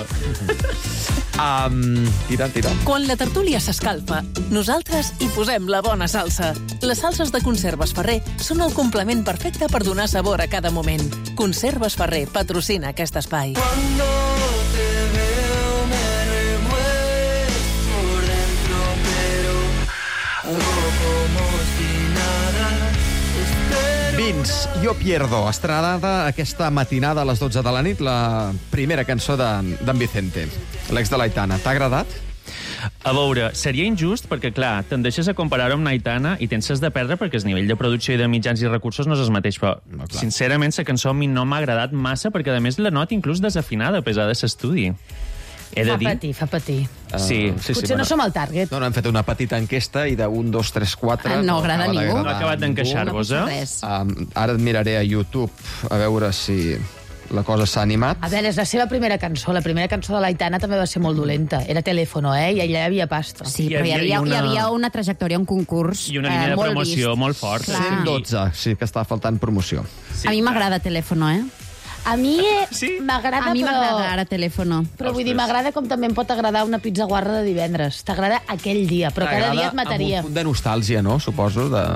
Speaker 17: Um, tira, tira.
Speaker 25: Quan la tertúlia s'escalfa, nosaltres hi posem la bona salsa. Les salses de Conserves Ferrer són el complement perfecte per donar sabor a cada moment. Conserves Ferrer patrocina aquest espai.
Speaker 20: Cuando te veo me remueves por dentro, pero hago como si nada. Espero...
Speaker 17: Vins, Jo pierdo, estrenada aquesta matinada a les dotze de la nit, la primera cançó d'en de, Vicente, l'ex de l'Aitana. T'ha agradat?
Speaker 7: A veure, seria injust perquè, clar, te'n deixes a comparar amb l'Aitana i tens de perdre perquè el nivell de producció i de mitjans i recursos no és el mateix, però, no, sincerament, la cançó a mi no m'ha agradat massa perquè, a més, la nota inclús desafinada, a pesar de l'estudi. He de
Speaker 16: fa
Speaker 7: dir...
Speaker 16: patir, fa patir.
Speaker 17: Uh,
Speaker 7: sí.
Speaker 17: sí,
Speaker 16: Potser
Speaker 17: sí,
Speaker 16: no
Speaker 17: bueno.
Speaker 16: som el target.
Speaker 17: No, no, hem fet una petita enquesta i d'un, dos, tres, quatre...
Speaker 18: Ah, no agrada
Speaker 17: acaba
Speaker 18: ningú.
Speaker 17: d'agradar
Speaker 7: No ha acabat d'encaixar-vos,
Speaker 18: No
Speaker 7: eh?
Speaker 17: Um, ara et miraré a YouTube a veure si la cosa s'ha animat.
Speaker 16: A veure, és la seva primera cançó. La primera cançó de l'Aitana també va ser molt dolenta. Era Telèfono, eh? I allà hi havia pasta.
Speaker 18: Sí, però hi havia, hi havia una trajectòria, un concurs
Speaker 7: I una línia
Speaker 18: eh,
Speaker 7: de
Speaker 18: molt
Speaker 7: promoció
Speaker 18: vist.
Speaker 7: molt forta.
Speaker 18: Clar.
Speaker 17: cent dotze, sí que està faltant promoció.
Speaker 18: Sí, a mi m'agrada Telèfono, eh?
Speaker 16: A mi sí? m'agrada,
Speaker 18: A mi
Speaker 16: però...
Speaker 18: m'agrada ara Telèfono.
Speaker 16: Però vull dir, m'agrada com també em pot agradar una pizza guarra de divendres. T'agrada aquell dia, però cada dia et mataria.
Speaker 17: Amb un punt de nostàlgia, no? Suposo, de...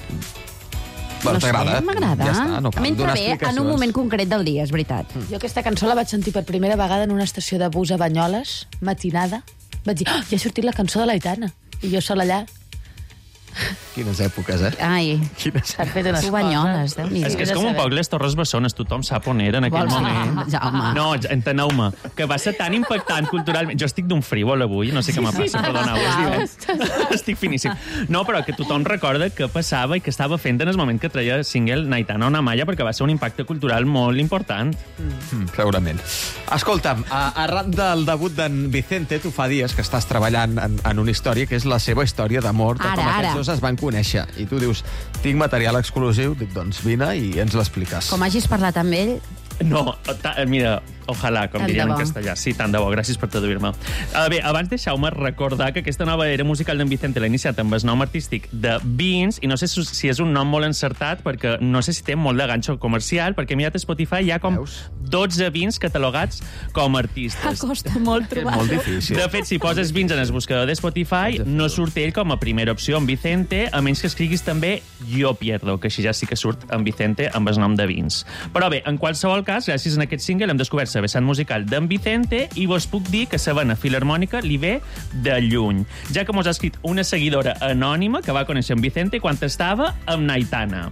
Speaker 17: Bueno,
Speaker 18: no sé,
Speaker 17: t'agrada?
Speaker 18: m'agrada.
Speaker 17: Ja està, no cal
Speaker 18: M'entra
Speaker 17: donar
Speaker 18: bé en un
Speaker 17: explicacions.
Speaker 18: moment concret del dia, és veritat.
Speaker 16: Jo aquesta cançó la vaig sentir per primera vegada en una estació de bus a Banyoles, matinada. Vaig dir, oh, ja ha sortit la cançó de l'Aitana. I jo sol allà.
Speaker 17: Quines èpoques, eh?
Speaker 18: Ai,
Speaker 17: Quines...
Speaker 16: s'han fet unes
Speaker 18: tu Banyoles,
Speaker 16: coses.
Speaker 18: Déu-n'hi-do.
Speaker 7: És que és com un poc les Torres Bessones, tothom sap on era en aquell
Speaker 18: Vols dir?
Speaker 7: moment.
Speaker 18: Jaume.
Speaker 7: No, enteneu-me, que va ser tan impactant culturalment. Jo estic d'un frívol avui, no sé què me passa, perdoneu, és divendres. Estic finíssim. No, però que tothom recorda què passava i que estava fent en el moment que treia single Naitana Una Malla, perquè va ser un impacte cultural molt important.
Speaker 17: Mm, segurament. Escolta'm, a, arran del debut d'en Vicente, tu fa dies que estàs treballant en, en una història que és la seva història d'amor, de
Speaker 18: Ara,
Speaker 17: com
Speaker 18: ara.
Speaker 17: aquests dos es van conèixer. I tu dius, tinc material exclusiu, dic, doncs vine i ens l'expliques.
Speaker 18: Com hagis parlat amb ell,
Speaker 7: No, ta, mira, ojalà, com
Speaker 18: Tant de
Speaker 7: dirien en
Speaker 18: bo.
Speaker 7: castellà. Sí, tant de bo, gràcies per traduir-me. Uh, bé, abans deixeu-me recordar que aquesta nova era musical d'en Vicente l'ha iniciat amb el nom artístic de Beans, i no sé si és un nom molt encertat, perquè no sé si té molt de ganxo comercial, perquè he mirat a Spotify hi ha com dotze Beans catalogats com a artistes.
Speaker 18: costa molt trobar.
Speaker 17: Molt difícil.
Speaker 7: De fet, si poses Beans en el buscador de Spotify, no surt ell com a primera opció en Vicente, a menys que escriguis també Jo Pierdo, que així ja sí que surt en Vicente amb el nom de Beans. Però bé, en qualsevol cas, gràcies a aquest single hem descobert la vessant musical d'en Vicente i vos puc dir que la vena filharmònica li ve de lluny, ja que mos ha escrit una seguidora anònima que va conèixer en Vicente quan estava amb Naitana.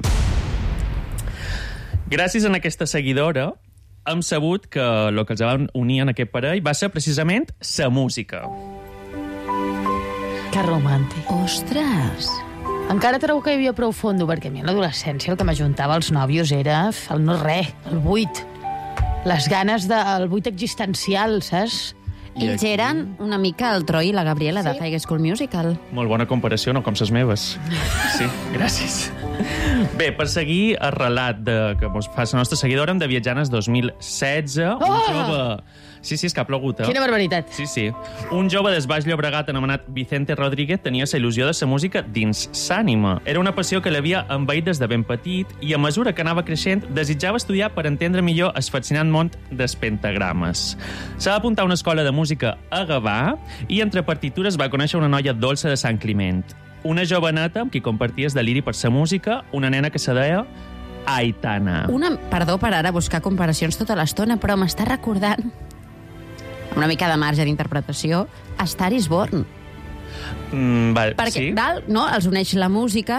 Speaker 7: Gràcies a aquesta seguidora hem sabut que el que els va unir en aquest parell va ser precisament la música.
Speaker 16: Que romàntic.
Speaker 18: Ostres!
Speaker 16: Encara trobo que hi havia prou fondo, perquè a mi a l'adolescència el que m'ajuntava als nòvios era el no res, el buit. Les ganes del buit existencial, saps?
Speaker 18: Ells eren una mica el Troy i la Gabriela sí. de High School Musical.
Speaker 7: Molt bona comparació, no com ses meves. Sí, gràcies. Bé, per seguir el relat de, que mos fa la nostra seguidora, hem de viatjar en el dos mil setze. Un
Speaker 16: Oh!
Speaker 7: jove... Sí, sí, és que ha plogut, eh?
Speaker 16: Quina barbaritat.
Speaker 7: Sí, sí. Un jove del Baix Llobregat anomenat Vicente Rodríguez tenia la il·lusió de la música dins s'ànima. Era una passió que l'havia envaït des de ben petit i a mesura que anava creixent desitjava estudiar per entendre millor el fascinant món dels pentagrames. S'ha d'apuntar a una escola de música a Gavà i entre partitures va conèixer una noia dolça de Sant Climent. Una joveneta amb qui comparties deliri per sa música, una nena que se deia Aitana.
Speaker 18: Una, perdó per ara buscar comparacions tota l'estona, però m'està recordant, amb una mica de marge d'interpretació, a Star is Born.
Speaker 7: Mm, val,
Speaker 18: Perquè,
Speaker 7: sí?
Speaker 18: val, no, els uneix la música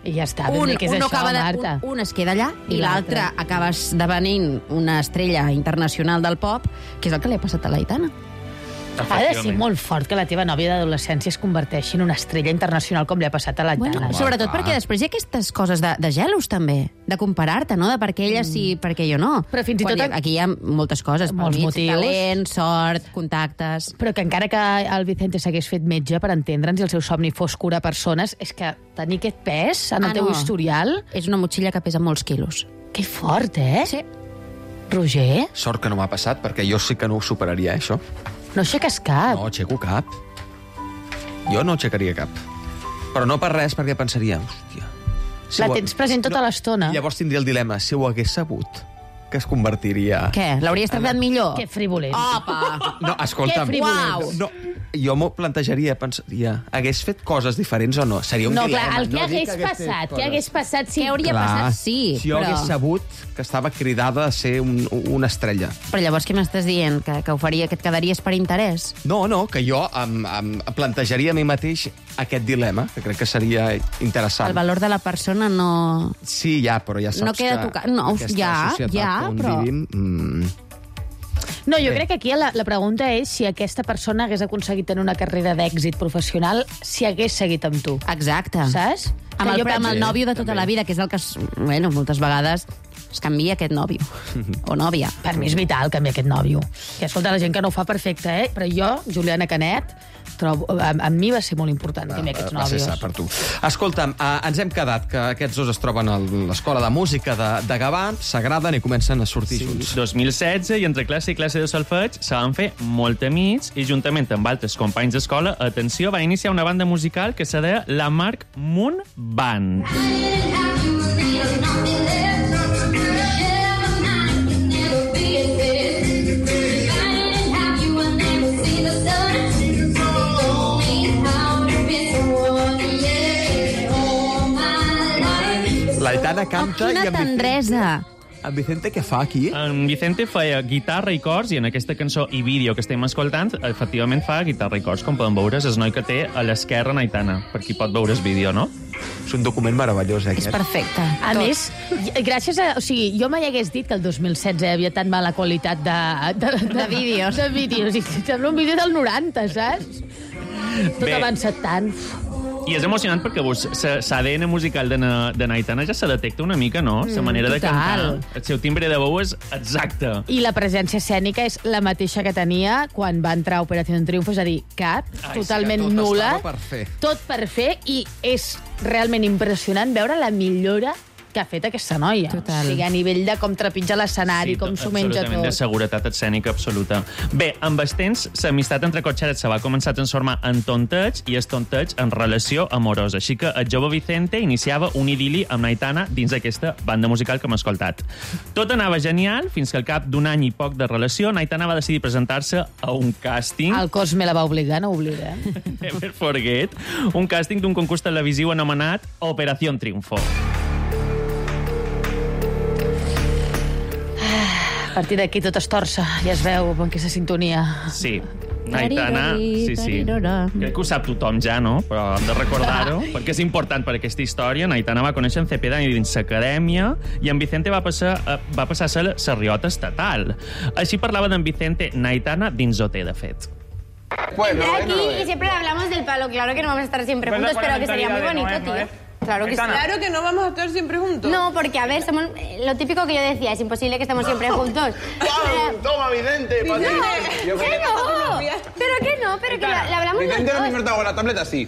Speaker 16: I ja està,
Speaker 18: un,
Speaker 16: que és
Speaker 18: un,
Speaker 16: això,
Speaker 18: acaba de,
Speaker 16: Marta.
Speaker 18: un, un es queda allà i,
Speaker 16: I
Speaker 18: l'altre
Speaker 16: l'altre.
Speaker 18: acaba esdevenint una estrella internacional del pop, que és el que li ha passat a l'Aitana.
Speaker 16: Ha de ser molt fort que la teva nòvia d'adolescència es converteixi en una estrella internacional com li ha passat a l'Aitana.
Speaker 18: Bueno, sobretot perquè després hi ha aquestes coses de, de gelos, també, de comparar-te, no? De per què ella sí, per què jo no.
Speaker 16: Però fins i
Speaker 18: Quan
Speaker 16: tot-
Speaker 18: hi ha- Aquí hi ha moltes coses,
Speaker 16: Molts
Speaker 18: pel mig,
Speaker 16: motius.
Speaker 18: talent, sort, contactes...
Speaker 16: Però que encara que el Vicente s'hagués fet metge per entendre'ns i el seu somni fos curar persones, és que tenir aquest pes en el
Speaker 18: Ah,
Speaker 16: teu
Speaker 18: no.
Speaker 16: historial...
Speaker 18: És una motxilla que pesa molts quilos.
Speaker 16: Que fort, eh?
Speaker 18: Sí.
Speaker 16: Roger,
Speaker 17: Sort que no m'ha passat, perquè jo sí que no ho superaria, això.
Speaker 16: no aixeques cap.
Speaker 17: No aixeco cap. Jo no aixecaria cap. Però no per res, perquè pensaria, hòstia...
Speaker 16: La
Speaker 17: ho-
Speaker 16: tens present tota l'estona.
Speaker 17: Llavors tindria el dilema, si ho hagués sabut, que es convertiria...
Speaker 18: Què? L'hauries tractat millor?
Speaker 16: Que frivolent.
Speaker 18: Opa!
Speaker 17: No, escolta'm.
Speaker 18: Que frivolent.
Speaker 17: No, jo m'ho plantejaria, pensaria, hagués fet coses diferents o no? Seria un
Speaker 16: No,
Speaker 17: dilema.
Speaker 16: clar, el que
Speaker 17: no dic
Speaker 16: hagués
Speaker 17: fet
Speaker 16: passat,
Speaker 17: coses.
Speaker 16: què hagués passat si...
Speaker 18: Què hauria
Speaker 17: Clar,
Speaker 18: passat? Sí,
Speaker 17: si jo
Speaker 18: però...
Speaker 17: hagués sabut que estava cridada a ser un, una estrella.
Speaker 18: Però llavors què m'estàs dient? Que, que ho faria, que et quedaries per interès?
Speaker 17: No, no, que jo em, em plantejaria a mi mateix aquest dilema, que crec que seria interessant.
Speaker 18: El valor de la persona no...
Speaker 17: Sí, ja, però ja saps
Speaker 18: No queda
Speaker 17: que
Speaker 18: tocat. No,
Speaker 17: aquesta
Speaker 18: ja,
Speaker 17: societat
Speaker 18: ja,
Speaker 17: on
Speaker 18: però-
Speaker 17: vivim... Mm,
Speaker 16: No, jo crec que aquí la, la pregunta és si aquesta persona hagués aconseguit tenir una carrera d'èxit professional si hagués seguit amb tu.
Speaker 18: Exacte.
Speaker 16: Saps?
Speaker 18: Amb
Speaker 16: Que
Speaker 18: el,
Speaker 16: jo
Speaker 18: amb el
Speaker 16: penso-
Speaker 18: nòvio de tota la vida, que és el que, es, bueno, moltes vegades es canvia aquest nòvio. O nòvia.
Speaker 16: Per mi és vital canviar aquest nòvio. I escolta, la gent que no ho fa perfecte, eh? Però jo, Juliana Canet, trobo, amb, amb mi va ser molt important canviar aquests
Speaker 17: va ser
Speaker 16: nòvios.
Speaker 17: sa per tu. Escolta'm, eh, ens hem quedat que aquests dos es troben a l'Escola de Música de, de Gavà, s'agraden i comencen a sortir sí. junts.
Speaker 7: dos mil setze, i entre classe i classe de solfeig se van fer molt amics i juntament amb altres companys d'escola, atenció, va iniciar una banda musical que se deia la Marc Moon Band.
Speaker 17: L'Aitana canta
Speaker 18: Quina
Speaker 17: i en Vicente,
Speaker 18: tendresa!
Speaker 17: en Vicente què fa aquí?
Speaker 7: En Vicente feia guitarra i cors, i en aquesta cançó i vídeo que estem escoltant, efectivament fa guitarra i cors, com poden veure, és el noi que té a l'esquerra en Aitana, per qui pot veure el vídeo, no?
Speaker 17: És un document meravellós, eh,
Speaker 18: És
Speaker 17: aquest.
Speaker 18: perfecte.
Speaker 16: A més, gràcies a... O sigui, jo mai hagués dit que el dos mil setze hi havia tan mala qualitat de... De, de,
Speaker 18: De vídeos.
Speaker 16: De vídeos. I sembla un vídeo del noranta, saps? Tot
Speaker 7: Bé.
Speaker 16: ha avançat tant.
Speaker 7: I és emocionant perquè l'A D N musical de, na, de Aitana ja se detecta una mica, no? La
Speaker 16: Mm,
Speaker 7: manera de
Speaker 16: total.
Speaker 7: cantar. El seu timbre de veu és exacte.
Speaker 16: I la presència escènica és la mateixa que tenia quan va entrar a Operació Triunfo, és a dir, cap,
Speaker 17: Ai,
Speaker 16: totalment
Speaker 17: sí, que tot
Speaker 16: nul·la.
Speaker 17: estava per fer.
Speaker 16: Tot per fer, i és realment impressionant veure la millora que ha fet aquesta noia.
Speaker 18: Total.
Speaker 16: O sigui, a nivell de com trepitja l'escenari, com s'ho menja
Speaker 7: absolutament, de
Speaker 16: tot.
Speaker 7: seguretat escènica absoluta. Bé, amb els temps, l'amistat entre cotxeres se va començar a transformar en tonteig i el tonteig en relació amorosa. Així que el jove Vicente iniciava un idili amb Aitana dins d'aquesta banda musical que hem escoltat. Tot anava genial, fins que al cap d'un any i poc de relació, Aitana va decidir presentar-se a un càsting.
Speaker 16: El cos me la va obligar, no ho oblidem.
Speaker 7: Never Forget, un càsting d'un concurs televisiu anomenat Operació Triunfo.
Speaker 16: A partir d'aquí tot es torça, ja es veu amb aquesta sintonia.
Speaker 7: Sí, Aitana, sí, sí. Crec que ho sap tothom ja, no? Però hem de recordar-ho, perquè és important per aquesta història. Aitana va conèixer en Cepeda dins l'acadèmia i en Vicente va passar, a, va passar a ser la serriota estatal. Així parlava d'en Vicente Aitana dins O T, de fet.
Speaker 8: Entré aquí y siempre hablamos del palo. Claro que no vamos a estar siempre
Speaker 9: Pues la
Speaker 8: juntos, pero que sería muy
Speaker 9: mentalidad
Speaker 8: bonito,
Speaker 9: de no,
Speaker 8: tío.
Speaker 9: ¿eh?
Speaker 8: Claro que sí.
Speaker 9: Claro que no vamos a estar siempre juntos.
Speaker 8: No, porque, a ver, somos lo típico que yo decía, es imposible que estemos siempre juntos. Pero-
Speaker 9: Toma, Vicente,
Speaker 8: No,
Speaker 9: para ti.
Speaker 8: ¿qué
Speaker 9: Yo creo que
Speaker 8: no?
Speaker 9: pasa unos días.
Speaker 8: Pero que no, pero que la, la hablamos los
Speaker 9: Vicente,
Speaker 8: dos.
Speaker 9: el primer te hago la tableta así.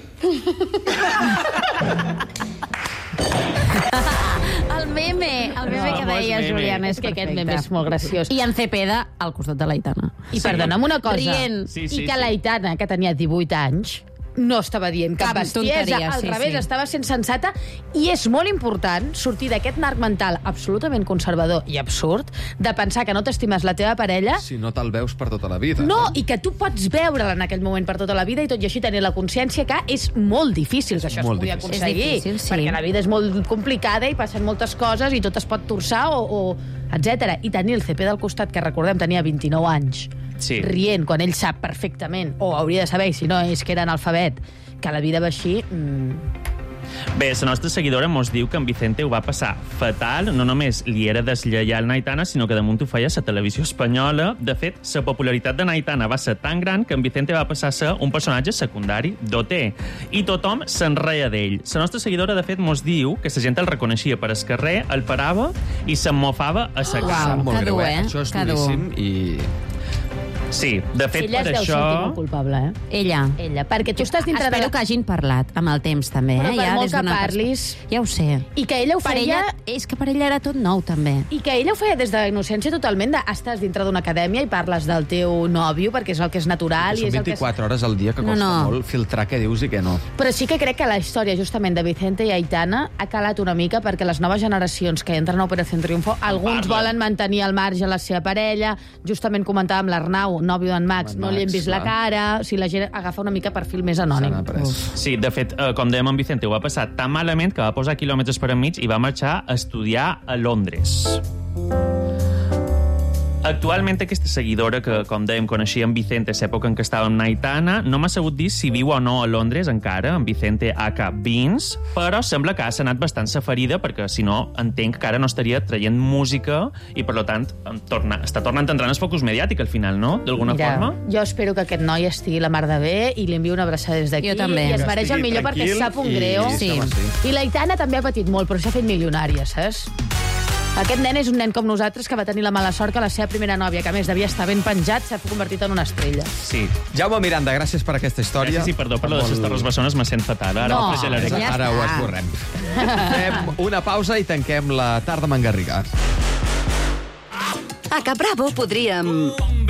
Speaker 18: El meme, el meme
Speaker 16: No,
Speaker 18: que
Speaker 16: no és
Speaker 18: deia
Speaker 16: meme.
Speaker 18: Juliana, és
Speaker 16: És que aquest
Speaker 18: perfecte.
Speaker 16: meme és molt graciós.
Speaker 18: I en Cepeda al costat de l'Aitana.
Speaker 16: I perdona'm una cosa,
Speaker 18: Rient.
Speaker 16: sí, sí, i que l'Aitana, que tenia divuit anys, no estava dient cap,
Speaker 18: Cap
Speaker 16: bestiesa,
Speaker 18: tonteria,
Speaker 16: al
Speaker 18: sí,
Speaker 16: revés,
Speaker 18: sí.
Speaker 16: estava sent sensata, i és molt important sortir d'aquest marc mental absolutament conservador i absurd de pensar que no t'estimes la teva parella.
Speaker 17: Si no te'l veus per tota la vida.
Speaker 16: No, i que tu pots veure'la en aquell moment per tota la vida i tot i així tenir la consciència que és molt difícil que això es
Speaker 17: molt
Speaker 16: pugui
Speaker 17: difícil.
Speaker 16: aconseguir.
Speaker 18: És difícil, sí.
Speaker 16: Perquè la vida és molt complicada i passen moltes coses i tot es pot torçar o, o etcètera. I tenir el Cepeda al costat, que recordem tenia vint-i-nou anys,
Speaker 7: Sí.
Speaker 16: rient quan ell sap perfectament, o hauria de saber, i si no és que era analfabet, que la vida va així... Mm,
Speaker 7: Bé, la nostra seguidora mos diu que en Vicente ho va passar fatal, no només li era deslleial Aitana, sinó que damunt ho feia la televisió espanyola. De fet, la popularitat de Aitana va ser tan gran que en Vicente va passar a ser un personatge secundari d'O T. I tothom se'n reia d'ell. La nostra seguidora, de fet, mos diu que la gent el reconeixia per el carrer, el parava i se'n mofava a sa cara.
Speaker 17: Molt greu, eh? Això és duríssim i...
Speaker 7: Sí, de fet,
Speaker 16: Ella
Speaker 7: per
Speaker 16: es deu
Speaker 7: això...
Speaker 16: sentir molt culpable, eh?
Speaker 18: Ella.
Speaker 16: Ella, perquè tu estàs dintre
Speaker 18: Espero
Speaker 16: de...
Speaker 18: que hagin parlat amb el temps, també.
Speaker 16: Però
Speaker 18: eh?
Speaker 16: per
Speaker 18: Ja,
Speaker 16: molt
Speaker 18: des
Speaker 16: que
Speaker 18: d'una
Speaker 16: parlis...
Speaker 18: persona- Ja ho sé.
Speaker 16: I que ella ho
Speaker 18: Per
Speaker 16: feia...
Speaker 18: ella, és que per ella era tot nou, també.
Speaker 16: I que ella ho feia des d'innocència totalment, de, estàs dintre d'una acadèmia i parles del teu nòvio, perquè és el que és natural. I
Speaker 17: Són
Speaker 16: és el que és...
Speaker 17: vint-i-quatre hores al dia que costa
Speaker 16: No, no.
Speaker 17: molt filtrar què dius i què no.
Speaker 16: Però sí que crec que la història, justament, de Vicente i Aitana ha calat una mica perquè les noves generacions que entren a Operació Triunfo, alguns
Speaker 7: Parla.
Speaker 16: volen mantenir al marge la seva parella. Justament comentàvem l'Arnau, nòvio d'en Max,
Speaker 7: En
Speaker 16: no li hem
Speaker 7: Max,
Speaker 16: vist la
Speaker 7: clar.
Speaker 16: cara. O sigui, la gent agafa una mica perfil més anònim.
Speaker 7: Sí, de fet, eh, com dèiem, en Vicente ho va passar tan malament que va posar quilòmetres per enmig i va marxar a estudiar a Londres. Actualment aquesta seguidora, que com dèiem coneixia en Vicente a l'època en què estava amb Aitana, no m'ha sabut dir si viu o no a Londres encara, en Vicente H. Beans, però sembla que ha sanat bastant sa ferida, perquè si no entenc que ara no estaria traient música i per tant em torna, està tornant a entrar en el focus mediàtic al final, no? D'alguna
Speaker 16: Mira,
Speaker 7: forma?
Speaker 16: jo espero que aquest noi estigui la mar de bé i li envio una abraçada des d'aquí.
Speaker 18: Jo també.
Speaker 16: I es
Speaker 18: Que
Speaker 16: mereix el
Speaker 18: estigui
Speaker 16: millor perquè
Speaker 18: tranquil
Speaker 16: sap un
Speaker 18: i-
Speaker 16: greu.
Speaker 18: Sí. home, sí.
Speaker 16: I l'Aitana també ha patit molt, però s'ha fet milionària, saps? Aquest nen és un nen com nosaltres que va tenir la mala sort que la seva primera nòvia, que a més devia estar ben penjat, s'ha convertit en una estrella.
Speaker 7: Sí.
Speaker 17: Jaume Miranda, gràcies per aquesta història.
Speaker 7: Gràcies i perdó per lo de les Torres Bessones, me sent fatal. Ara
Speaker 16: No,
Speaker 7: ho flagelaré.
Speaker 16: ja
Speaker 17: Ara ho
Speaker 16: està.
Speaker 17: esborrem. Fem una pausa i tanquem la tarda amb en Garriga.
Speaker 10: A Capravo podríem...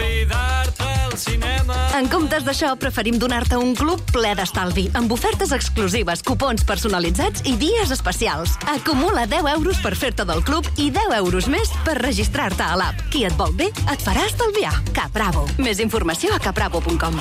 Speaker 10: En comptes d'això, preferim donar-te un club ple d'estalvi, amb ofertes exclusives, cupons personalitzats i dies especials. Acumula deu euros per fer-te del club i deu euros més per registrar-te a l'app. Qui et vol bé, et farà estalviar. Capravo. Més informació a capravo punt com.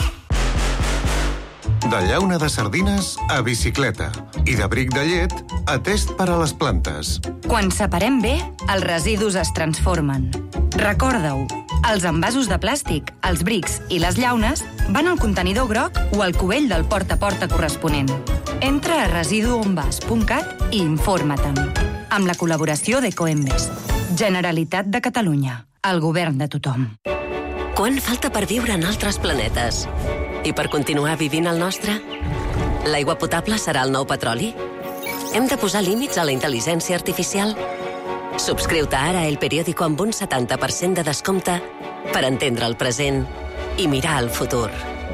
Speaker 12: De llauna de sardines a bicicleta i de bric de llet a test per a les plantes.
Speaker 13: Quan separem bé, els residus es transformen. Recorda-ho, els envasos de plàstic, els brics i les llaunes van al contenidor groc o al cubell del porta a porta corresponent. Entra a residu on vas punt cat i informa-te'n. Amb la col·laboració d'Ecoembes. Generalitat de Catalunya. El govern de tothom.
Speaker 10: Quant falta per viure en altres planetes? I per continuar vivint el nostre? L'aigua potable serà el nou petroli? Hem de posar límits a la intel·ligència artificial? Subscriu-te ara a El Periódico amb un setanta per cent de descompte per entendre el present i mirar el futur.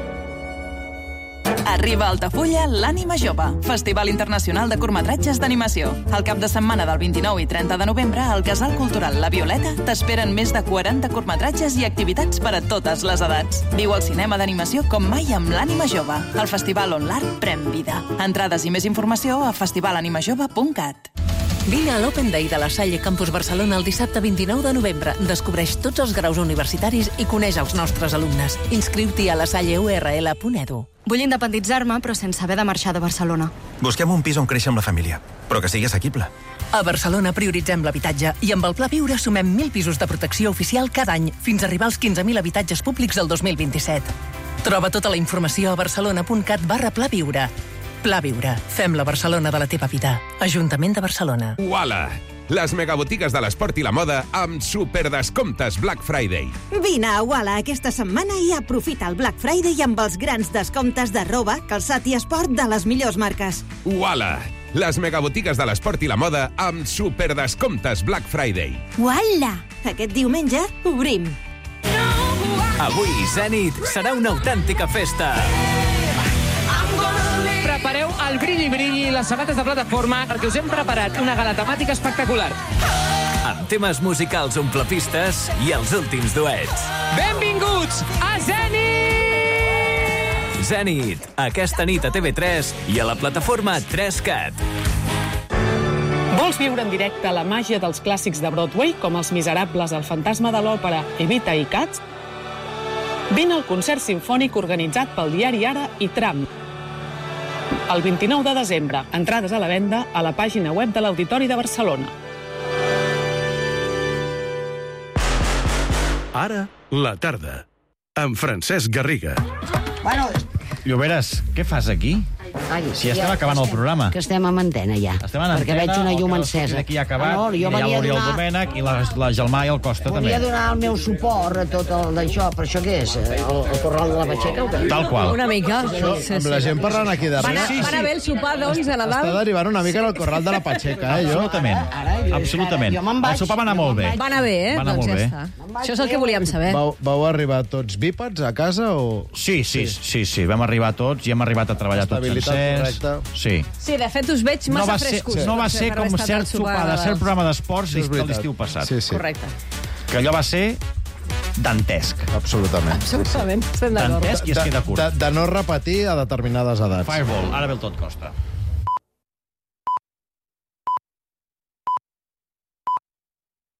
Speaker 14: Arriba a Altafulla l'Ànima Jove, Festival Internacional de Curtmetratges d'Animació. El cap de setmana del vint-i-nou i trenta de novembre, al Casal Cultural La Violeta, t'esperen més de quaranta curtmetratges i activitats per a totes les edats. Viu el cinema d'animació com mai amb l'Ànima Jove, el festival on l'art pren vida. Entrades i més informació a festival anima jove punt cat.
Speaker 15: Vine a l'Open Day de la Salle Campus Barcelona el dissabte vint-i-nou de novembre. Descobreix tots els graus universitaris i coneix els nostres alumnes. Inscriu-t'hi a la salle u erre ele punt edu.
Speaker 19: Vull independitzar-me, però sense haver de marxar de Barcelona.
Speaker 21: Busquem un pis on créixer amb la família, però que sigui assequible.
Speaker 25: A Barcelona prioritzem l'habitatge i amb el Pla Viure sumem mil pisos de protecció oficial cada any fins a arribar als quinze mil habitatges públics el dos mil vint-i-set. Troba tota la informació a barcelona punt cat barra Pla Viure. Pla Viure. Fem la Barcelona de la teva vida. Ajuntament de Barcelona.
Speaker 22: Uala! Les megabotigues de l'esport i la moda amb superdescomptes Black Friday.
Speaker 23: Vine a Uala aquesta setmana i aprofita el Black Friday amb els grans descomptes de roba, calçat i esport de les millors marques.
Speaker 22: Uala! Les megabotigues de l'esport i la moda amb superdescomptes Black Friday.
Speaker 23: Uala! Aquest diumenge obrim.
Speaker 24: Avui, Zenit, serà una autèntica festa.
Speaker 26: Prepareu el brilli brilli i les sabates de plataforma perquè us hem preparat una gala temàtica espectacular.
Speaker 24: Amb temes musicals omplepistes i els últims duets.
Speaker 26: Benvinguts a Zenit!
Speaker 24: Zenit, aquesta nit a T V tres i a la plataforma tres cat.
Speaker 27: Vols viure en directe la màgia dels clàssics de Broadway, com Els Miserables, El fantasma de l'òpera, Evita i Cats? Vine al concert simfònic organitzat pel diari Ara i Tram. El vint-i-nou de desembre, entrades a la venda a la pàgina web de l'Auditori de Barcelona.
Speaker 30: Ara, la tarda, amb Francesc Garriga.
Speaker 33: Bueno,
Speaker 34: Lloberes, què fas aquí?
Speaker 18: Ai,
Speaker 1: Si estem acabant el programa.
Speaker 18: Que estem amb antena, ja.
Speaker 1: Estem en
Speaker 18: perquè
Speaker 1: antena,
Speaker 18: veig una llum
Speaker 1: el
Speaker 18: encesa.
Speaker 1: Aquí ha acabat,
Speaker 18: Ah, no, jo
Speaker 1: i hi ha
Speaker 18: venia a
Speaker 1: l'Oriol
Speaker 18: donar-
Speaker 1: Domènech i la, la Gelmà i el Costa també.
Speaker 18: Volia donar el meu suport a tot el d'això, però això què és? El, el corral de la Patxeca? O què?
Speaker 1: Tal qual.
Speaker 2: Una mica.
Speaker 3: Això,
Speaker 2: Sí,
Speaker 3: amb
Speaker 2: sí.
Speaker 3: la gent parlant aquí
Speaker 2: Van,
Speaker 3: darrere...
Speaker 2: a, van a ver el sopar d'onze a
Speaker 3: Està
Speaker 2: Nadal.
Speaker 3: derivant una mica en el corral de la Patxeca, eh, jo?
Speaker 1: Absolutament. Absolutament. El sopar va anar molt bé.
Speaker 2: Va anar bé, eh?
Speaker 1: Va anar
Speaker 2: Doncs
Speaker 1: molt
Speaker 2: ja
Speaker 1: bé.
Speaker 2: està. Això és el que volíem saber.
Speaker 3: Vau, vau arribar tots bípeds a casa o...?
Speaker 1: Sí, sí, sí, sí, vam arribar tots i hem arribat a treballar tots
Speaker 3: Estabilitat
Speaker 1: sencers.
Speaker 3: correcta.
Speaker 1: Sí.
Speaker 2: Sí, de fet us veig
Speaker 1: No
Speaker 2: massa
Speaker 1: va ser,
Speaker 2: frescos.
Speaker 1: no va
Speaker 2: per
Speaker 1: ser
Speaker 2: haver
Speaker 1: com
Speaker 2: estat al
Speaker 1: cert sopar de ser el programa d'esports
Speaker 3: Sí, és
Speaker 1: de
Speaker 3: veritat.
Speaker 1: l'estiu passat.
Speaker 3: Sí, sí.
Speaker 2: Correcte.
Speaker 1: Que allò va ser dantesc.
Speaker 3: Absolutament.
Speaker 2: Absolutament, estem d'acord.
Speaker 1: Dantesc i es queda curt.
Speaker 3: De, de no repetir a determinades edats.
Speaker 1: Fireball, ara ve el tot costa.